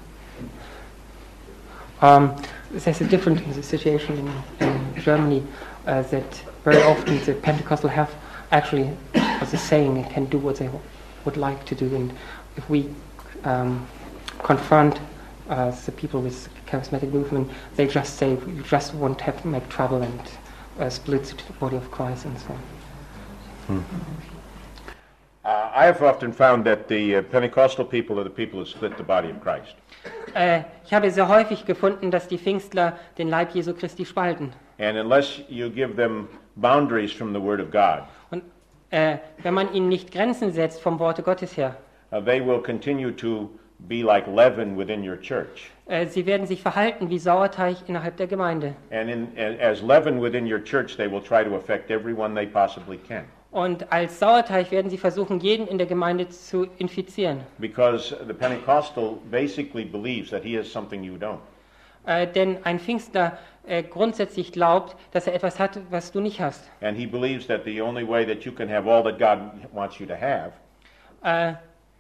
Um, there's a different situation in, in Germany uh, that very often the Pentecostal have actually, as a saying, it can do what they would like to do. And if we um, confront uh, the people with charismatic movement, they just say, we just won't have to make trouble and uh, split the body of Christ and so on. Uh, I have often found that the uh, Pentecostal people are the people who split the body of Christ. Äh, ich habe sehr häufig gefunden, dass die Pfingstler den Leib Jesu Christi spalten. And unless you give them boundaries from the Word of God, Und äh, wenn man ihnen nicht Grenzen setzt vom Worte Gottes her, uh, they will continue to be like leaven within your church. äh, sie werden sich verhalten wie Sauerteig innerhalb der Gemeinde. And in, as leaven within your church, they will try to affect everyone they possibly can. Und als Sauerteig werden sie versuchen, jeden in der Gemeinde zu infizieren. Because the Pentecostal basically believes that he has something you don't. Äh, denn ein Pfingstler äh, grundsätzlich glaubt, dass er etwas hat, was du nicht hast. And he believes that the only way that you can have all that God wants you to have, Äh,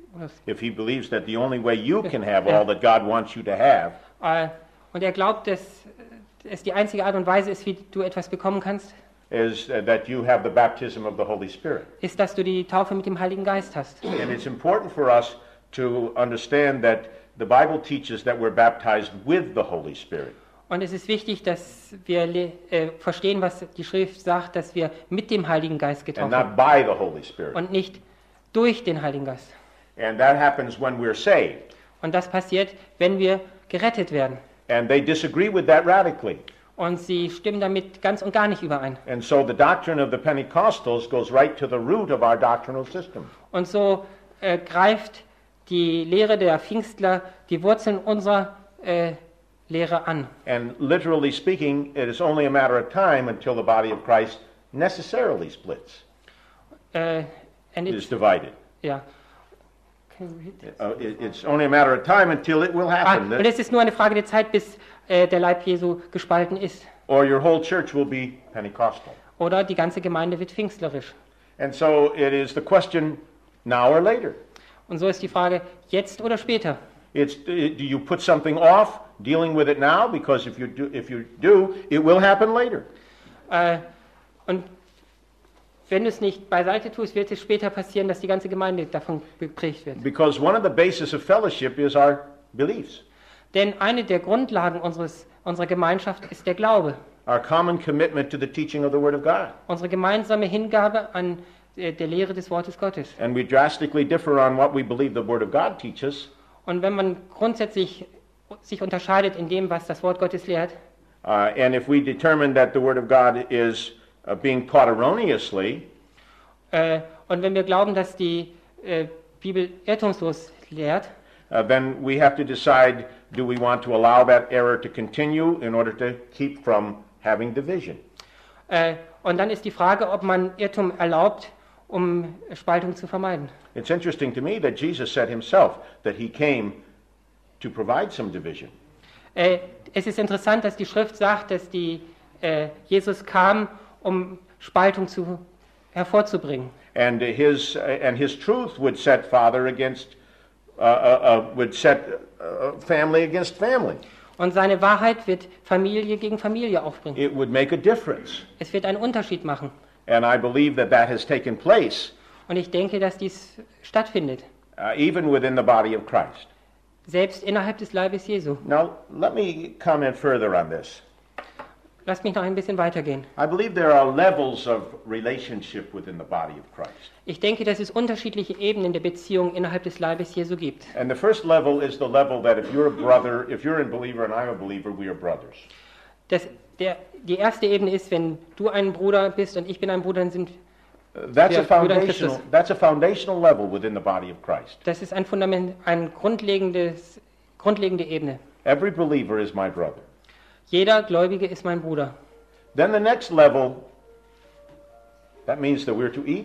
if he believes that the only way you can have all that God wants you to have, äh, und er glaubt, dass es die einzige Art und Weise ist, wie du etwas bekommen kannst, is uh, that you have the baptism of the Holy Spirit. ist, dass du die Taufe mit dem Heiligen Geist hast. And it's important for us to understand that the Bible teaches that we're baptized with the Holy Spirit. Und es ist wichtig, dass wir le- äh, verstehen, was die Schrift sagt, dass wir mit dem Heiligen Geist And getauft not werden by the Holy Spirit. und nicht durch den Heiligen Geist. And that happens when we're saved. Und das passiert, wenn wir gerettet werden. And they disagree with that radically. Und sie stimmen damit ganz und gar nicht überein. And so the doctrine of the Pentecostals goes right to the root of our doctrinal system. Und so äh, greift die Lehre der Pfingstler die Wurzeln unserer äh, Lehre an. And literally speaking, it is only a matter of time until the body of Christ necessarily splits, Äh, and is it's, divided. ja. Can you read this? Uh, it- it's only a matter of time until it will Ah, happen, und es ist nur eine Frage der Zeit, bis äh, der Leib Jesu gespalten ist. or your whole church will be Pentecostal. Oder die ganze Gemeinde wird pfingstlerisch. And so it is the question, now or later. Und so ist die Frage, jetzt oder später? It's, do you put something off dealing with it now? Because if you do, if you do, it will happen later. Äh, und wenn du es nicht beiseite tust, wird es später passieren, dass die ganze Gemeinde davon geprägt wird. Because one of the bases of fellowship is our beliefs, Denn eine der Grundlagen unseres, unserer Gemeinschaft ist der Glaube. our common commitment to the teaching of the Word of God. Unsere gemeinsame Hingabe an äh, der Lehre des Wortes Gottes. And we drastically differ on what we believe the Word of God teaches. Und wenn man grundsätzlich sich unterscheidet in dem, was das Wort Gottes lehrt, Uh, and if we determine that the Word of God is uh, being taught erroneously, äh, und wenn wir glauben, dass die äh, Bibel irrtumslos lehrt, uh, then we have to decide, do we want to allow that error to continue in order to keep from having division? äh, und dann ist die Frage, ob man Irrtum erlaubt, um Spaltung zu vermeiden. It's interesting to me that Jesus said himself that he came to provide some division. Äh, es ist interessant, dass die Schrift sagt, dass die, äh, Jesus kam, um Spaltung zu, hervorzubringen. And his, uh, and his truth would set father against, uh, uh, uh, would set uh, family against family. Und seine Wahrheit wird Familie gegen Familie aufbringen. It would make a difference. Es wird einen Unterschied machen. And I believe that that has taken place Und ich denke, dass dies stattfindet, uh, even within the body of Christ. selbst innerhalb des Leibes Jesu. Now, let me comment further on this. Lass mich noch ein bisschen weitergehen. I believe there are levels of relationship within the body of Christ. Ich denke, dass es unterschiedliche Ebenen der Beziehung innerhalb des Leibes Jesu gibt. And the first level is the level that if you're a brother, if you're a believer and I'm a believer, we are brothers. Das, der, die erste Ebene ist, wenn du ein Bruder bist und ich bin ein Bruder, dann sind Uh, That's a Wir Brüder in foundational, Christus. that's a foundational level within the body of Christ. das ist ein Fundament, eine grundlegendes, grundlegende Ebene. Every believer is my brother. Jeder Gläubige ist mein Bruder. Then the next level, that means that we're to eat.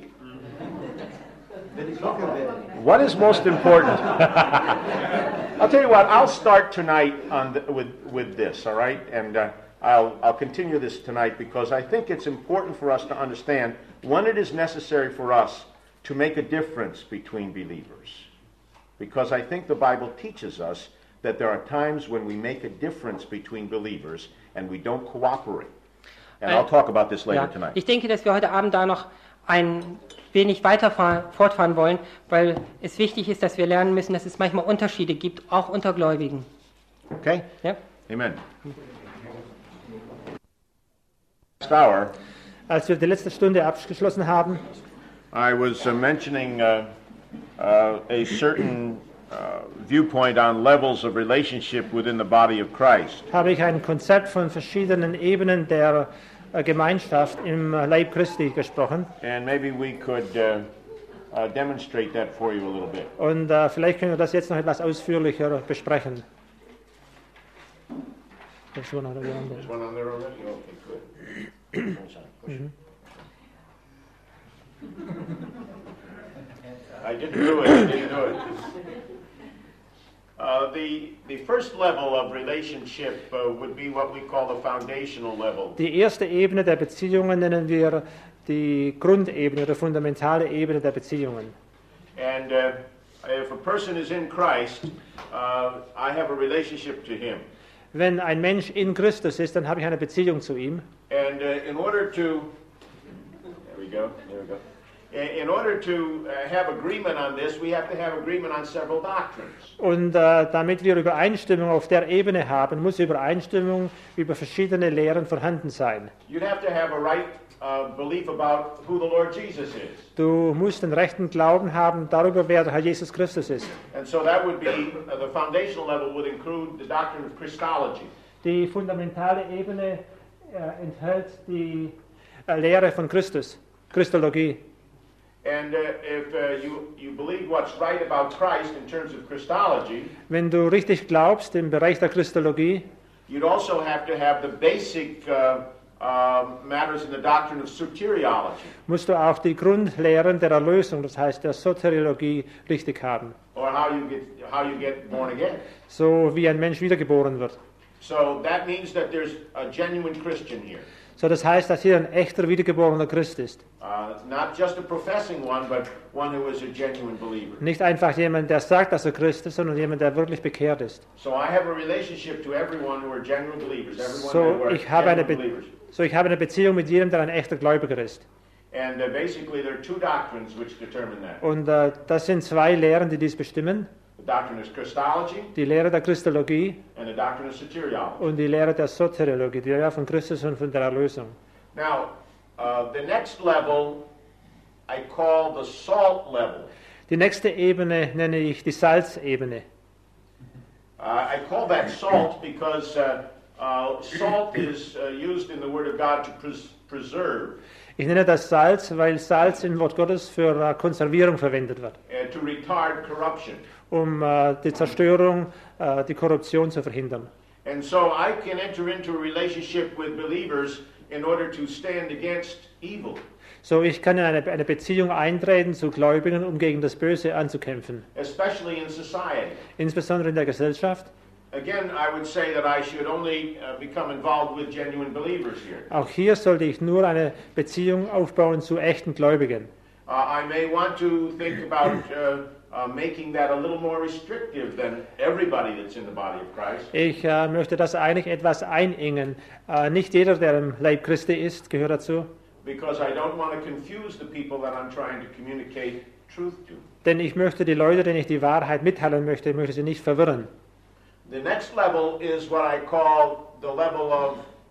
What is most important? I'll tell you what, I'll start tonight on the, with, with this, all right? And uh, I'll, I'll continue this tonight because I think it's important for us to understand when it is necessary for us to make a difference between believers. Because I think the Bible teaches us that there are times when we make a difference between believers and we don't cooperate. And I'll talk about this later Ja, tonight. ich denke, dass wir heute Abend da noch ein wenig weiter fortfahren wollen, weil es wichtig ist, dass wir lernen müssen, dass es manchmal Unterschiede gibt, auch unter Gläubigen. Okay? Ja? Amen. Next hour, Als wir die letzte Stunde abgeschlossen haben, I was uh, mentioning uh, uh, a certain uh, viewpoint on levels of relationship within the body of Christ. Habe ich ein Konzept von verschiedenen Ebenen der äh, Gemeinschaft im äh, Leib Christi gesprochen. And maybe we could uh, uh, demonstrate that for you a little bit. Und äh, vielleicht können wir das jetzt noch etwas ausführlicher besprechen. There's one already on there. There's one on there already? Okay, good. Push. I didn't do it. I didn't do it. Uh, the, the first level of relationship uh, would be what we call the foundational level. Die erste Ebene der Beziehungen nennen wir die Grundebene oder fundamentale Ebene der Beziehungen. And uh, if a person is in Christ, uh, I have a relationship to him. Wenn ein Mensch in Christus ist, dann habe ich eine Beziehung zu ihm. And uh, in order to, there we go, there we go. In order to uh, have agreement on this, we have to have agreement on several doctrines. Und äh, damit wir Übereinstimmung auf der Ebene haben, muss Übereinstimmung über verschiedene Lehren vorhanden sein. You'd have to have a right uh, belief about who the Lord Jesus is. Du musst den rechten Glauben haben darüber, wer der Herr Jesus Christus ist. And so that would be, uh, the foundational level would include the doctrine of Christology. Die fundamentale Ebene äh, enthält die äh, Lehre von Christus, Christologie. And uh, if uh, you, you believe what's right about Christ in terms of Christology, Wenn du richtig glaubst im Bereich der Christologie, you'd also have to have the basic uh, uh, matters in the doctrine of soteriology, musst du auch die Grundlehren der Erlösung, das heißt der Soteriologie, richtig haben. or how you get how you get born again. So wie ein Mensch wiedergeboren wird. So that means that there's a genuine Christian here, So das heißt, dass hier ein echter wiedergeborener Christ ist. uh, not just a professing one, but one who is a genuine believer. Nicht einfach jemand, der sagt, dass er Christ ist, sondern jemand, der wirklich bekehrt ist. So I have a relationship to everyone who are genuine believers, everyone So who are ich habe eine, genuine Be believers. so ich habe eine Beziehung mit jedem, der ein echter Gläubiger ist. And uh, basically, there are two doctrines which determine that. Und äh, das sind zwei Lehren, die dies bestimmen. The doctrine of Christology Die Lehre der Christologie and the doctrine of soteriology. und die Lehre der Soteriologie, die Lehre von Christus und von der Erlösung. Now, uh, the next level I call the salt level. Die nächste Ebene nenne ich die Salzebene. Uh, I call that salt because uh, uh, salt is uh, used in the Word of God to pres preserve, Ich nenne das Salz, weil Salz im Wort Gottes für äh, Konservierung verwendet wird, uh, to retard corruption. um äh, die Zerstörung, äh, die Korruption zu verhindern. And so I can enter into a relationship with believers in order to stand against evil. So ich kann in eine, eine Beziehung eintreten zu Gläubigen, um gegen das Böse anzukämpfen, Especially in society. insbesondere in der Gesellschaft. Again, I would say that I should only uh, become involved with genuine believers here. Auch hier sollte ich nur eine Beziehung aufbauen zu echten Gläubigen. Uh, I may want to think about uh, uh, making that a little more restrictive than everybody that's in the body of Christ. Ich äh, möchte das eigentlich etwas einengen. Äh, nicht jeder, der im Leib Christi ist, gehört dazu. Because I don't want to confuse the people that I'm trying to communicate truth to. Denn ich möchte die Leute, denen ich die Wahrheit mitteilen möchte, ich möchte sie nicht verwirren. The next level is what I call the level of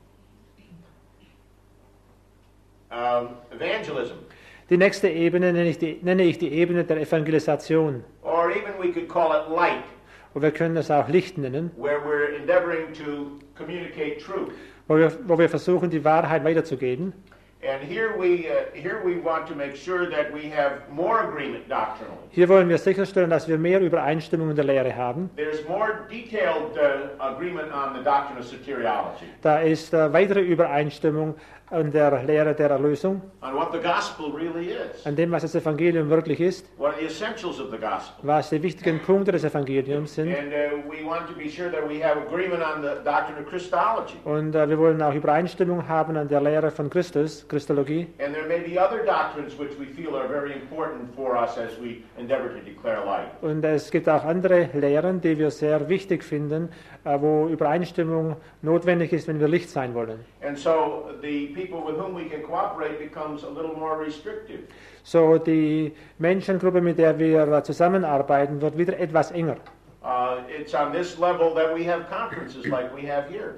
um, evangelism. Die nächste Ebene nenne ich, die, nenne ich die Ebene der Evangelisation. Or even we could call it light, Und wir können das auch Licht nennen, where we're endeavoring to communicate truth. wo wir, wo wir versuchen, die Wahrheit weiterzugeben. And here we, uh, here we want to make sure that we have more agreement doctrinally. Hier wollen wir sicherstellen, dass wir mehr Übereinstimmung in der Lehre haben. There's more detailed uh, agreement on the doctrine of soteriology, Da ist äh, weitere Übereinstimmung an der Lehre der Erlösung, on what the gospel really is, an dem, was das Evangelium wirklich ist, what are the essentials of the gospel. was die wichtigen Punkte des Evangeliums sind. And uh, we want to be sure that we have agreement on the doctrine of Christology. Und äh, wir wollen auch Übereinstimmung haben an der Lehre von Christus, Christologie. And there may be other doctrines which we feel are very important for us as we endeavor to declare light. Und es gibt auch andere Lehren, die wir sehr wichtig finden, äh, wo Übereinstimmung notwendig ist, wenn wir Licht sein wollen. And so the people with whom we can cooperate becomes a little more restrictive. So die Menschengruppe, mit der wir äh, zusammenarbeiten, wird wieder etwas enger. Uh, it's on this level that we have conferences like we have here.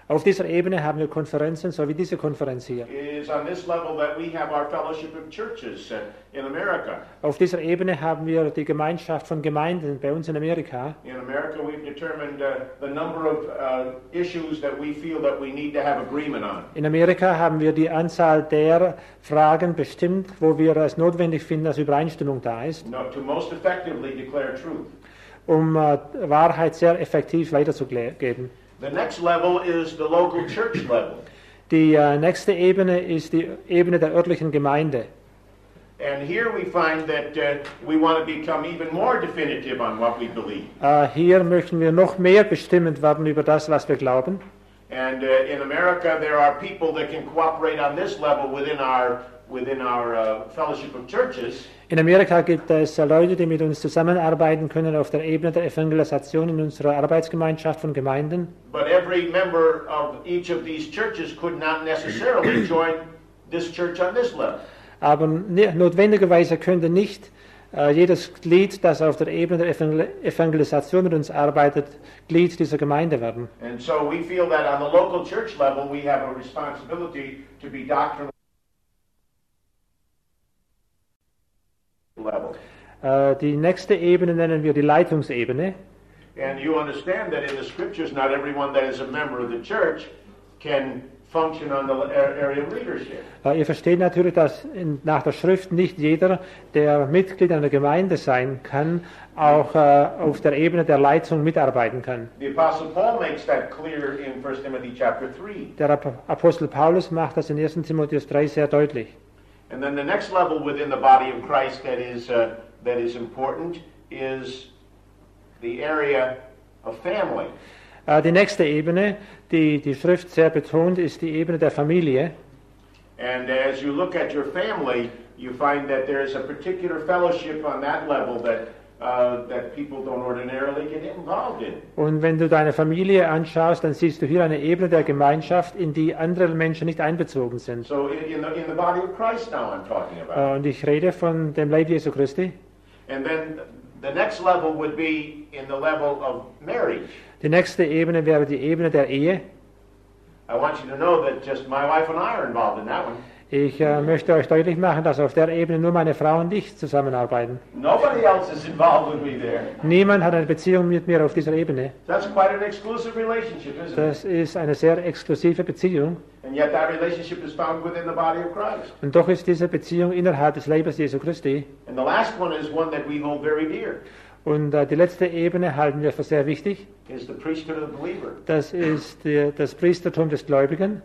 Auf dieser Ebene haben wir Konferenzen, so wie diese Konferenz hier. It is on this level that we have our fellowship of churches uh, in America. Auf dieser Ebene haben wir die Gemeinschaft von Gemeinden bei uns in Amerika. In America, we've determined uh, the number of uh, issues that we feel that we need to have agreement on. In Amerika haben wir die Anzahl der Fragen bestimmt, wo wir es notwendig finden, dass Übereinstimmung da ist, No, to most effectively declare truth. um äh, Wahrheit sehr effektiv weiterzugeben. The next level is the local church level. Die äh, nächste Ebene ist die Ebene der örtlichen Gemeinde. And here we find that uh, we want to become even more definitive on what we believe. Äh, hier möchten wir noch mehr bestimmend werden über das, was wir glauben. And uh, in America, there are people that can cooperate on this level within our within our uh, fellowship of churches. In Amerika gibt es äh, Leute, die mit uns zusammenarbeiten können auf der Ebene der Evangelisation in unserer Arbeitsgemeinschaft von Gemeinden. But every member of each of these churches could not necessarily join this church on this level. Aber ne- notwendigerweise könnte nicht äh, jedes Glied, das auf der Ebene der Evangel- Evangelisation mit uns arbeitet, Glied dieser Gemeinde werden. And so we feel that on the local church level, we have a responsibility to be doctrinal level. Äh, die nächste Ebene nennen wir die Leitungsebene. And you understand that in the scriptures, not everyone that is a member of the church can function on the a- area of leadership. Äh, ihr versteht natürlich, dass in, nach der Schrift nicht jeder, der Mitglied einer Gemeinde sein kann, auch äh, auf der Ebene der Leitung mitarbeiten kann. The Apostle Paul makes that clear in First Timothy chapter three. Der Ap- Apostel Paulus macht das in ersten Timotheus drei sehr deutlich. And then the next level within the body of Christ that is uh, that is important is the area of family. Äh, Die nächste Ebene, die die Schrift sehr betont, ist die Ebene der Familie. And as you look at your family, you find that there is a particular fellowship on that level that uh, that people don't ordinarily get involved in. Und wenn du deine Familie anschaust, dann siehst du hier eine Ebene der Gemeinschaft, in die andere Menschen nicht einbezogen sind. So in, in, the, in the body of Christ now I'm talking about. Äh, Und ich rede von dem Leib Jesu Christi. And then the next level would be in the level of marriage. Die nächste Ebene wäre die Ebene der Ehe. I want you to know that just my wife and I are involved in that one. Ich äh, möchte euch deutlich machen, dass auf der Ebene nur meine Frau und ich zusammenarbeiten. Nobody else is involved with me there. Niemand hat eine Beziehung mit mir auf dieser Ebene. That's quite an exclusive relationship, isn't it? Das ist eine sehr exklusive Beziehung. And yet that relationship is found within the body of Christ. Und doch ist diese Beziehung innerhalb des Leibes Jesu Christi. And the last one is one that we hold very dear, Und äh, die letzte Ebene halten wir für sehr wichtig. is the priesthood of the believer. Das ist die, das Priestertum des Gläubigen.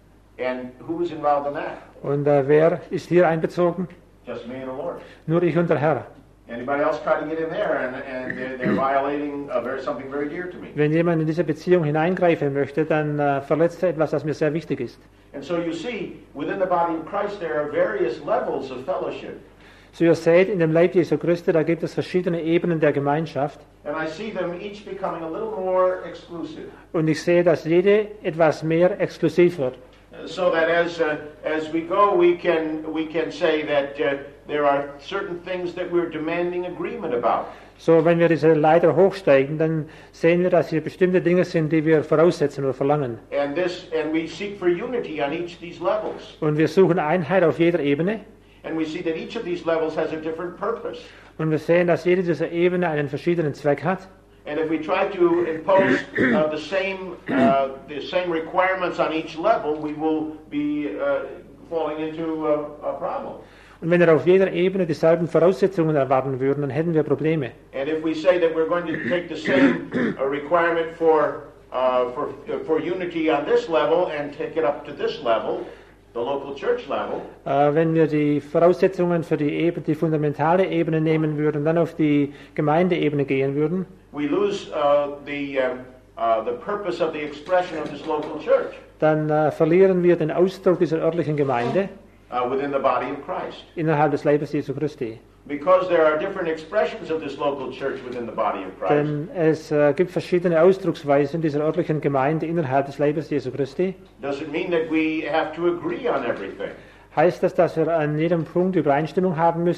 And who is involved in that? Und äh, wer ist hier einbezogen? Just me and the Lord. Nur ich und der Herr. Anybody else try to get in there and, and they're, they're violating uh, very, something very dear to me. Wenn jemand in diese Beziehung hineingreifen möchte, dann äh, verletzt er etwas, das mir sehr wichtig ist. And so you see, within the body of Christ there are various levels of fellowship. So ihr seht, in dem Leib Jesu Christi, da gibt es verschiedene Ebenen der Gemeinschaft. And I see them each becoming a little more exclusive. Und ich sehe, dass jede etwas mehr exklusiv wird. So that as uh, as we go, we can we can say that uh, there are certain things that we're demanding agreement about. So, wenn wir diese Leiter hochsteigen, dann sehen wir, dass hier bestimmte Dinge sind, die wir voraussetzen oder verlangen. And this and we seek for unity on each of these levels. Und wir suchen Einheit auf jeder Ebene. And we see that each of these levels has a different purpose. Und wir sehen, dass jede dieser Ebenen einen verschiedenen Zweck hat. And if we try to impose uh, the same uh, the same requirements on each level, we will be uh, falling into a, a problem. Und wenn wir auf jeder Ebene dieselben Voraussetzungen erwarten würden, dann hätten wir Probleme. And if we say that we're going to take the same uh, requirement for uh, for for unity on this level and take it up to this level, the local church level, Äh, wenn wir die Voraussetzungen für die, Ebene, die fundamentale Ebene nehmen würden und dann auf die Gemeindeebene gehen würden, we lose uh, the um, uh, the purpose of the expression of this local church dann äh, verlieren wir den Ausdruck dieser örtlichen Gemeinde uh, within the body of Christ. innerhalb des Leibes Jesu Christi. Because there are different expressions of this local church within the body of Christ. Denn es äh, gibt verschiedene Ausdrucksweisen dieser örtlichen Gemeinde innerhalb des Leibes Jesu Christi. Does it mean that we have to agree on everything? Heißt das, dass wir an jedem Punkt Übereinstimmung haben müssen?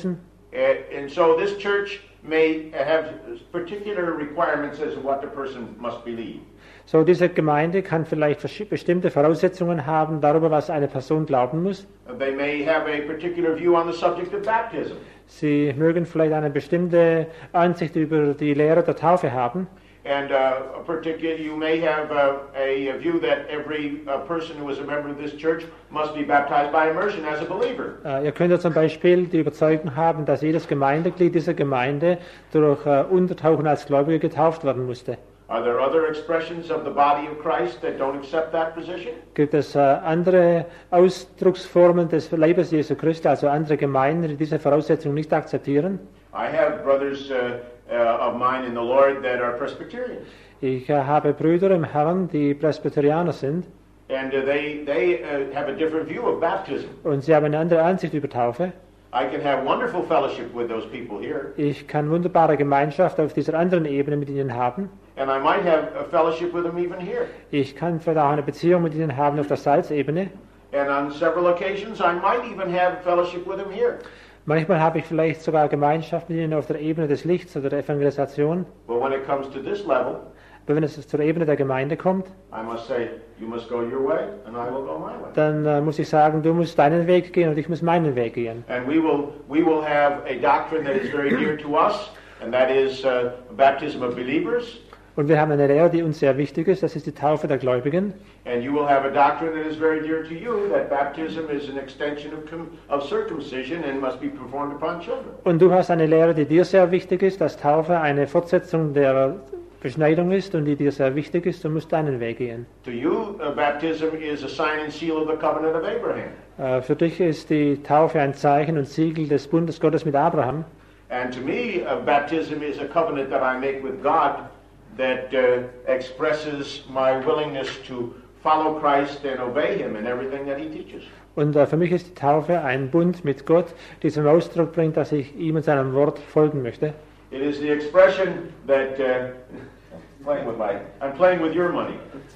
Uh, and so this church may have particular requirements as to what the person must believe. So, diese Gemeinde kann vielleicht versch- bestimmte Voraussetzungen haben darüber, was eine Person glauben muss. Uh, They may have a particular view on the subject of baptism. Sie mögen vielleicht eine bestimmte Ansicht über die Lehre der Taufe haben. And uh, a particular, you may have uh, a, a view that every uh, person who is a member of this church must be baptized by immersion as a believer. Äh, ihr könnt ja zum Beispiel die Überzeugung haben, dass jedes Gemeindeglied dieser Gemeinde durch äh, Untertauchen als Gläubiger getauft werden musste. Are there other expressions of the body of Christ that don't accept that position? Gibt es äh, andere Ausdrucksformen des Leibes Jesu Christi, also andere Gemeinden, die diese Voraussetzung nicht akzeptieren? I have brothers uh, uh, of mine in the Lord that are Presbyterians. Ich äh, habe Brüder im Herrn, die Presbyterianer sind, And uh, they, they uh, have a different view of baptism. und sie haben eine andere Ansicht über Taufe. I can have wonderful fellowship with those people here. Ich kann wunderbare Gemeinschaft auf dieser anderen Ebene mit ihnen haben. And I might have a fellowship with them even here. Ich kann vielleicht auch eine Beziehung mit ihnen haben auf der Salzebene. And on several occasions, I might even have fellowship with them here. Manchmal habe ich vielleicht sogar Gemeinschaft mit ihnen auf der Ebene des Lichts oder der Evangelisation. But when it comes to this level, Aber wenn es zur Ebene der Gemeinde kommt, I must say, you must go your way, and I will go my way. dann äh, muss ich sagen, du musst deinen Weg gehen und ich muss meinen Weg gehen. And we will, we will have a doctrine that is very dear to us, and that is uh, baptism of believers. Und wir haben eine Lehre, die uns sehr wichtig ist, das ist die Taufe der Gläubigen. And you will have a doctrine that is very dear to you, that baptism is an extension of, com- of circumcision and must be performed upon children. Und du hast eine Lehre, die dir sehr wichtig ist, dass Taufe eine Fortsetzung der Beschneidung ist und die dir sehr wichtig ist, du musst deinen Weg gehen. To you, uh, baptism is a sign and seal of the covenant of Abraham. Äh, für dich ist die Taufe ein Zeichen und Siegel des Bundes Gottes mit Abraham. And to me, uh, baptism is a covenant that I make with God that uh, expresses my willingness to follow Christ and obey Him in everything that He teaches. Und äh, für mich ist die Taufe ein Bund mit Gott, die zum Ausdruck bringt, dass ich ihm und seinem Wort folgen möchte. It is the expression that uh, playing with my, I'm playing with your money.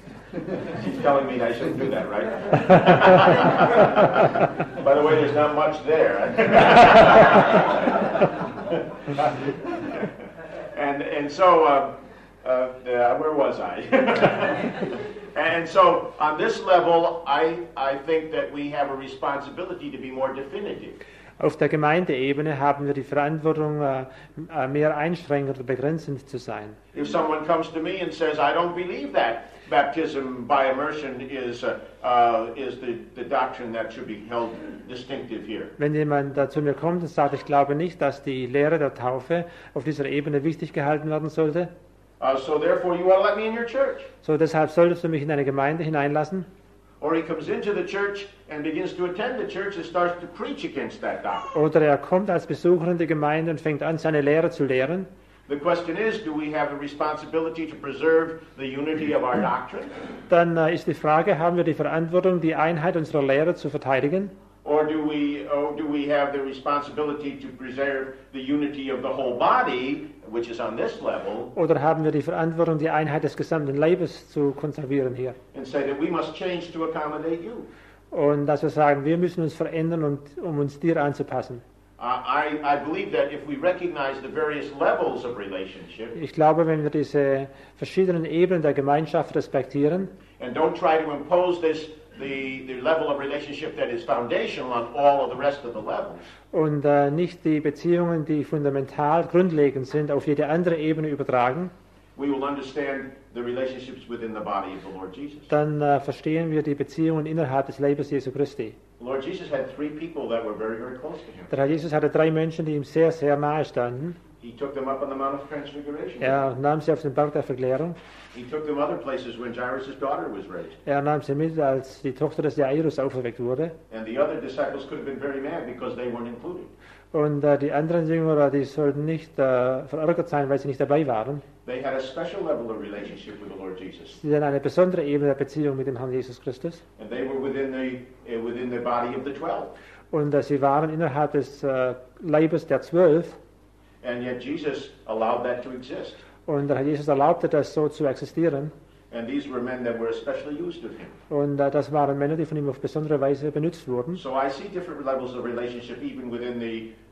She's telling me I shouldn't do that, right? By the way, there's not much there. and and so, uh, uh, uh, where was I? And so, on this level, I I think that we have a responsibility to be more definitive. Auf der Gemeindeebene haben wir die Verantwortung, äh, äh, mehr einschränkend oder begrenzend zu sein. If someone comes to me and says, I don't believe that baptism by immersion is, uh, uh, is the, the doctrine that should be held distinctive here. Wenn jemand da zu mir kommt und sagt, ich glaube nicht, dass die Lehre der Taufe auf dieser Ebene wichtig gehalten werden sollte, Uh, so therefore you want to let me in your church. so deshalb solltest du mich in eine Gemeinde hineinlassen. Or he comes into the church and begins to attend the church and starts to preach against that doctrine. Oder er kommt als Besucher in die Gemeinde und fängt an, seine Lehre zu lehren. The question is, do we have a responsibility to preserve the unity of our doctrine? Dann äh, ist die Frage, haben wir die Verantwortung, die Einheit unserer Lehre zu verteidigen? Or do we, or do we have the responsibility to preserve the unity of the whole body, which is on this level, Oder haben wir die Verantwortung, die Einheit des gesamten Leibes zu konservieren hier? and say that we must change to accommodate you? Und dass wir sagen, wir müssen uns verändern, und, um uns dir anzupassen. Uh, I, I believe that if we recognize the various levels of relationship Ich glaube, wenn wir diese verschiedenen Ebenen der Gemeinschaft respektieren and don't try to impose this the, the level of relationship that is foundational on all of the rest of the levels, und äh, nicht die Beziehungen, die fundamental grundlegend sind, auf jede andere Ebene übertragen, we will understand the relationships within the body of the Lord Jesus. dann äh, verstehen wir die Beziehungen innerhalb des Leibes Jesu Christi. The Lord Jesus had three people that were very, very close to him. Der Herr Jesus hatte drei Menschen, die ihm sehr, sehr nahe standen. He took them up on the Mount of Transfiguration. Er nahm sie auf den Berg der Verklärung. He took them other places when Jairus' daughter was raised. Er nahm sie mit, als die Tochter des Jairus auferweckt wurde. And the other disciples could have been very mad because they weren't included. Und äh, die anderen Jünger, die sollten nicht äh, verärgert sein, weil sie nicht dabei waren. They had a special level of relationship with the Lord Jesus. Sie hatten eine besondere Ebene der Beziehung mit dem Herrn Jesus Christus. And they were within the, uh, within the body of the twelve. Und äh, sie waren innerhalb des äh, Leibes der Zwölf. And yet Jesus allowed that to exist. Und der Herr Jesus erlaubte das so zu existieren. And these were men that were especially used of him. Und äh, das waren Männer, die von ihm auf besondere Weise benutzt wurden. So I see different levels of relationship even within the,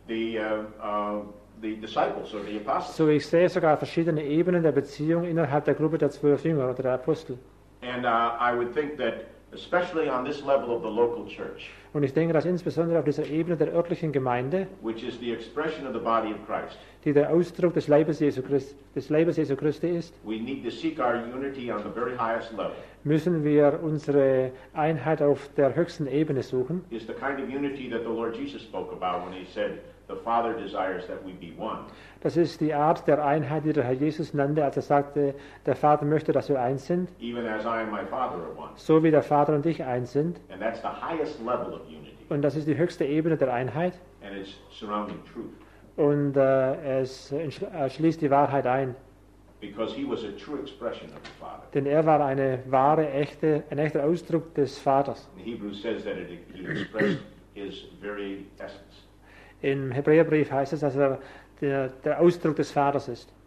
the, uh, uh, the disciples or the apostles. So ich sehe sogar verschiedene Ebenen der Beziehung innerhalb der Gruppe der zwölf Jünger oder der Apostel. And uh, I would think that, especially on this level of the local church, Und ich denke, dass insbesondere auf dieser Ebene der örtlichen Gemeinde, which is the expression of the body of Christ, die der Ausdruck des Leibes Jesu Christi, des Leibes Jesu Christi ist, we need to seek our unity on the very highest level. müssen wir unsere Einheit auf der höchsten Ebene suchen. Is the kind of unity that the Lord Jesus spoke about when he said, the Father desires that we be one. Das ist die Art der Einheit, die der Herr Jesus nannte, als er sagte, der Vater möchte, dass wir eins sind, Even as I and my Father are one. so wie der Vater und ich eins sind. And that's the highest level of unity. Und das ist die höchste Ebene der Einheit. And it's surrounding truth. Und äh, es entschl- äh, schließt die Wahrheit ein. Because he was a true expression of the Father. Denn er war eine wahre, echte, ein echter Ausdruck des Vaters. And Hebrews says that it, he expressed his very essence. Im Hebräerbrief heißt es, dass er der, der Ausdruck des Vaters ist.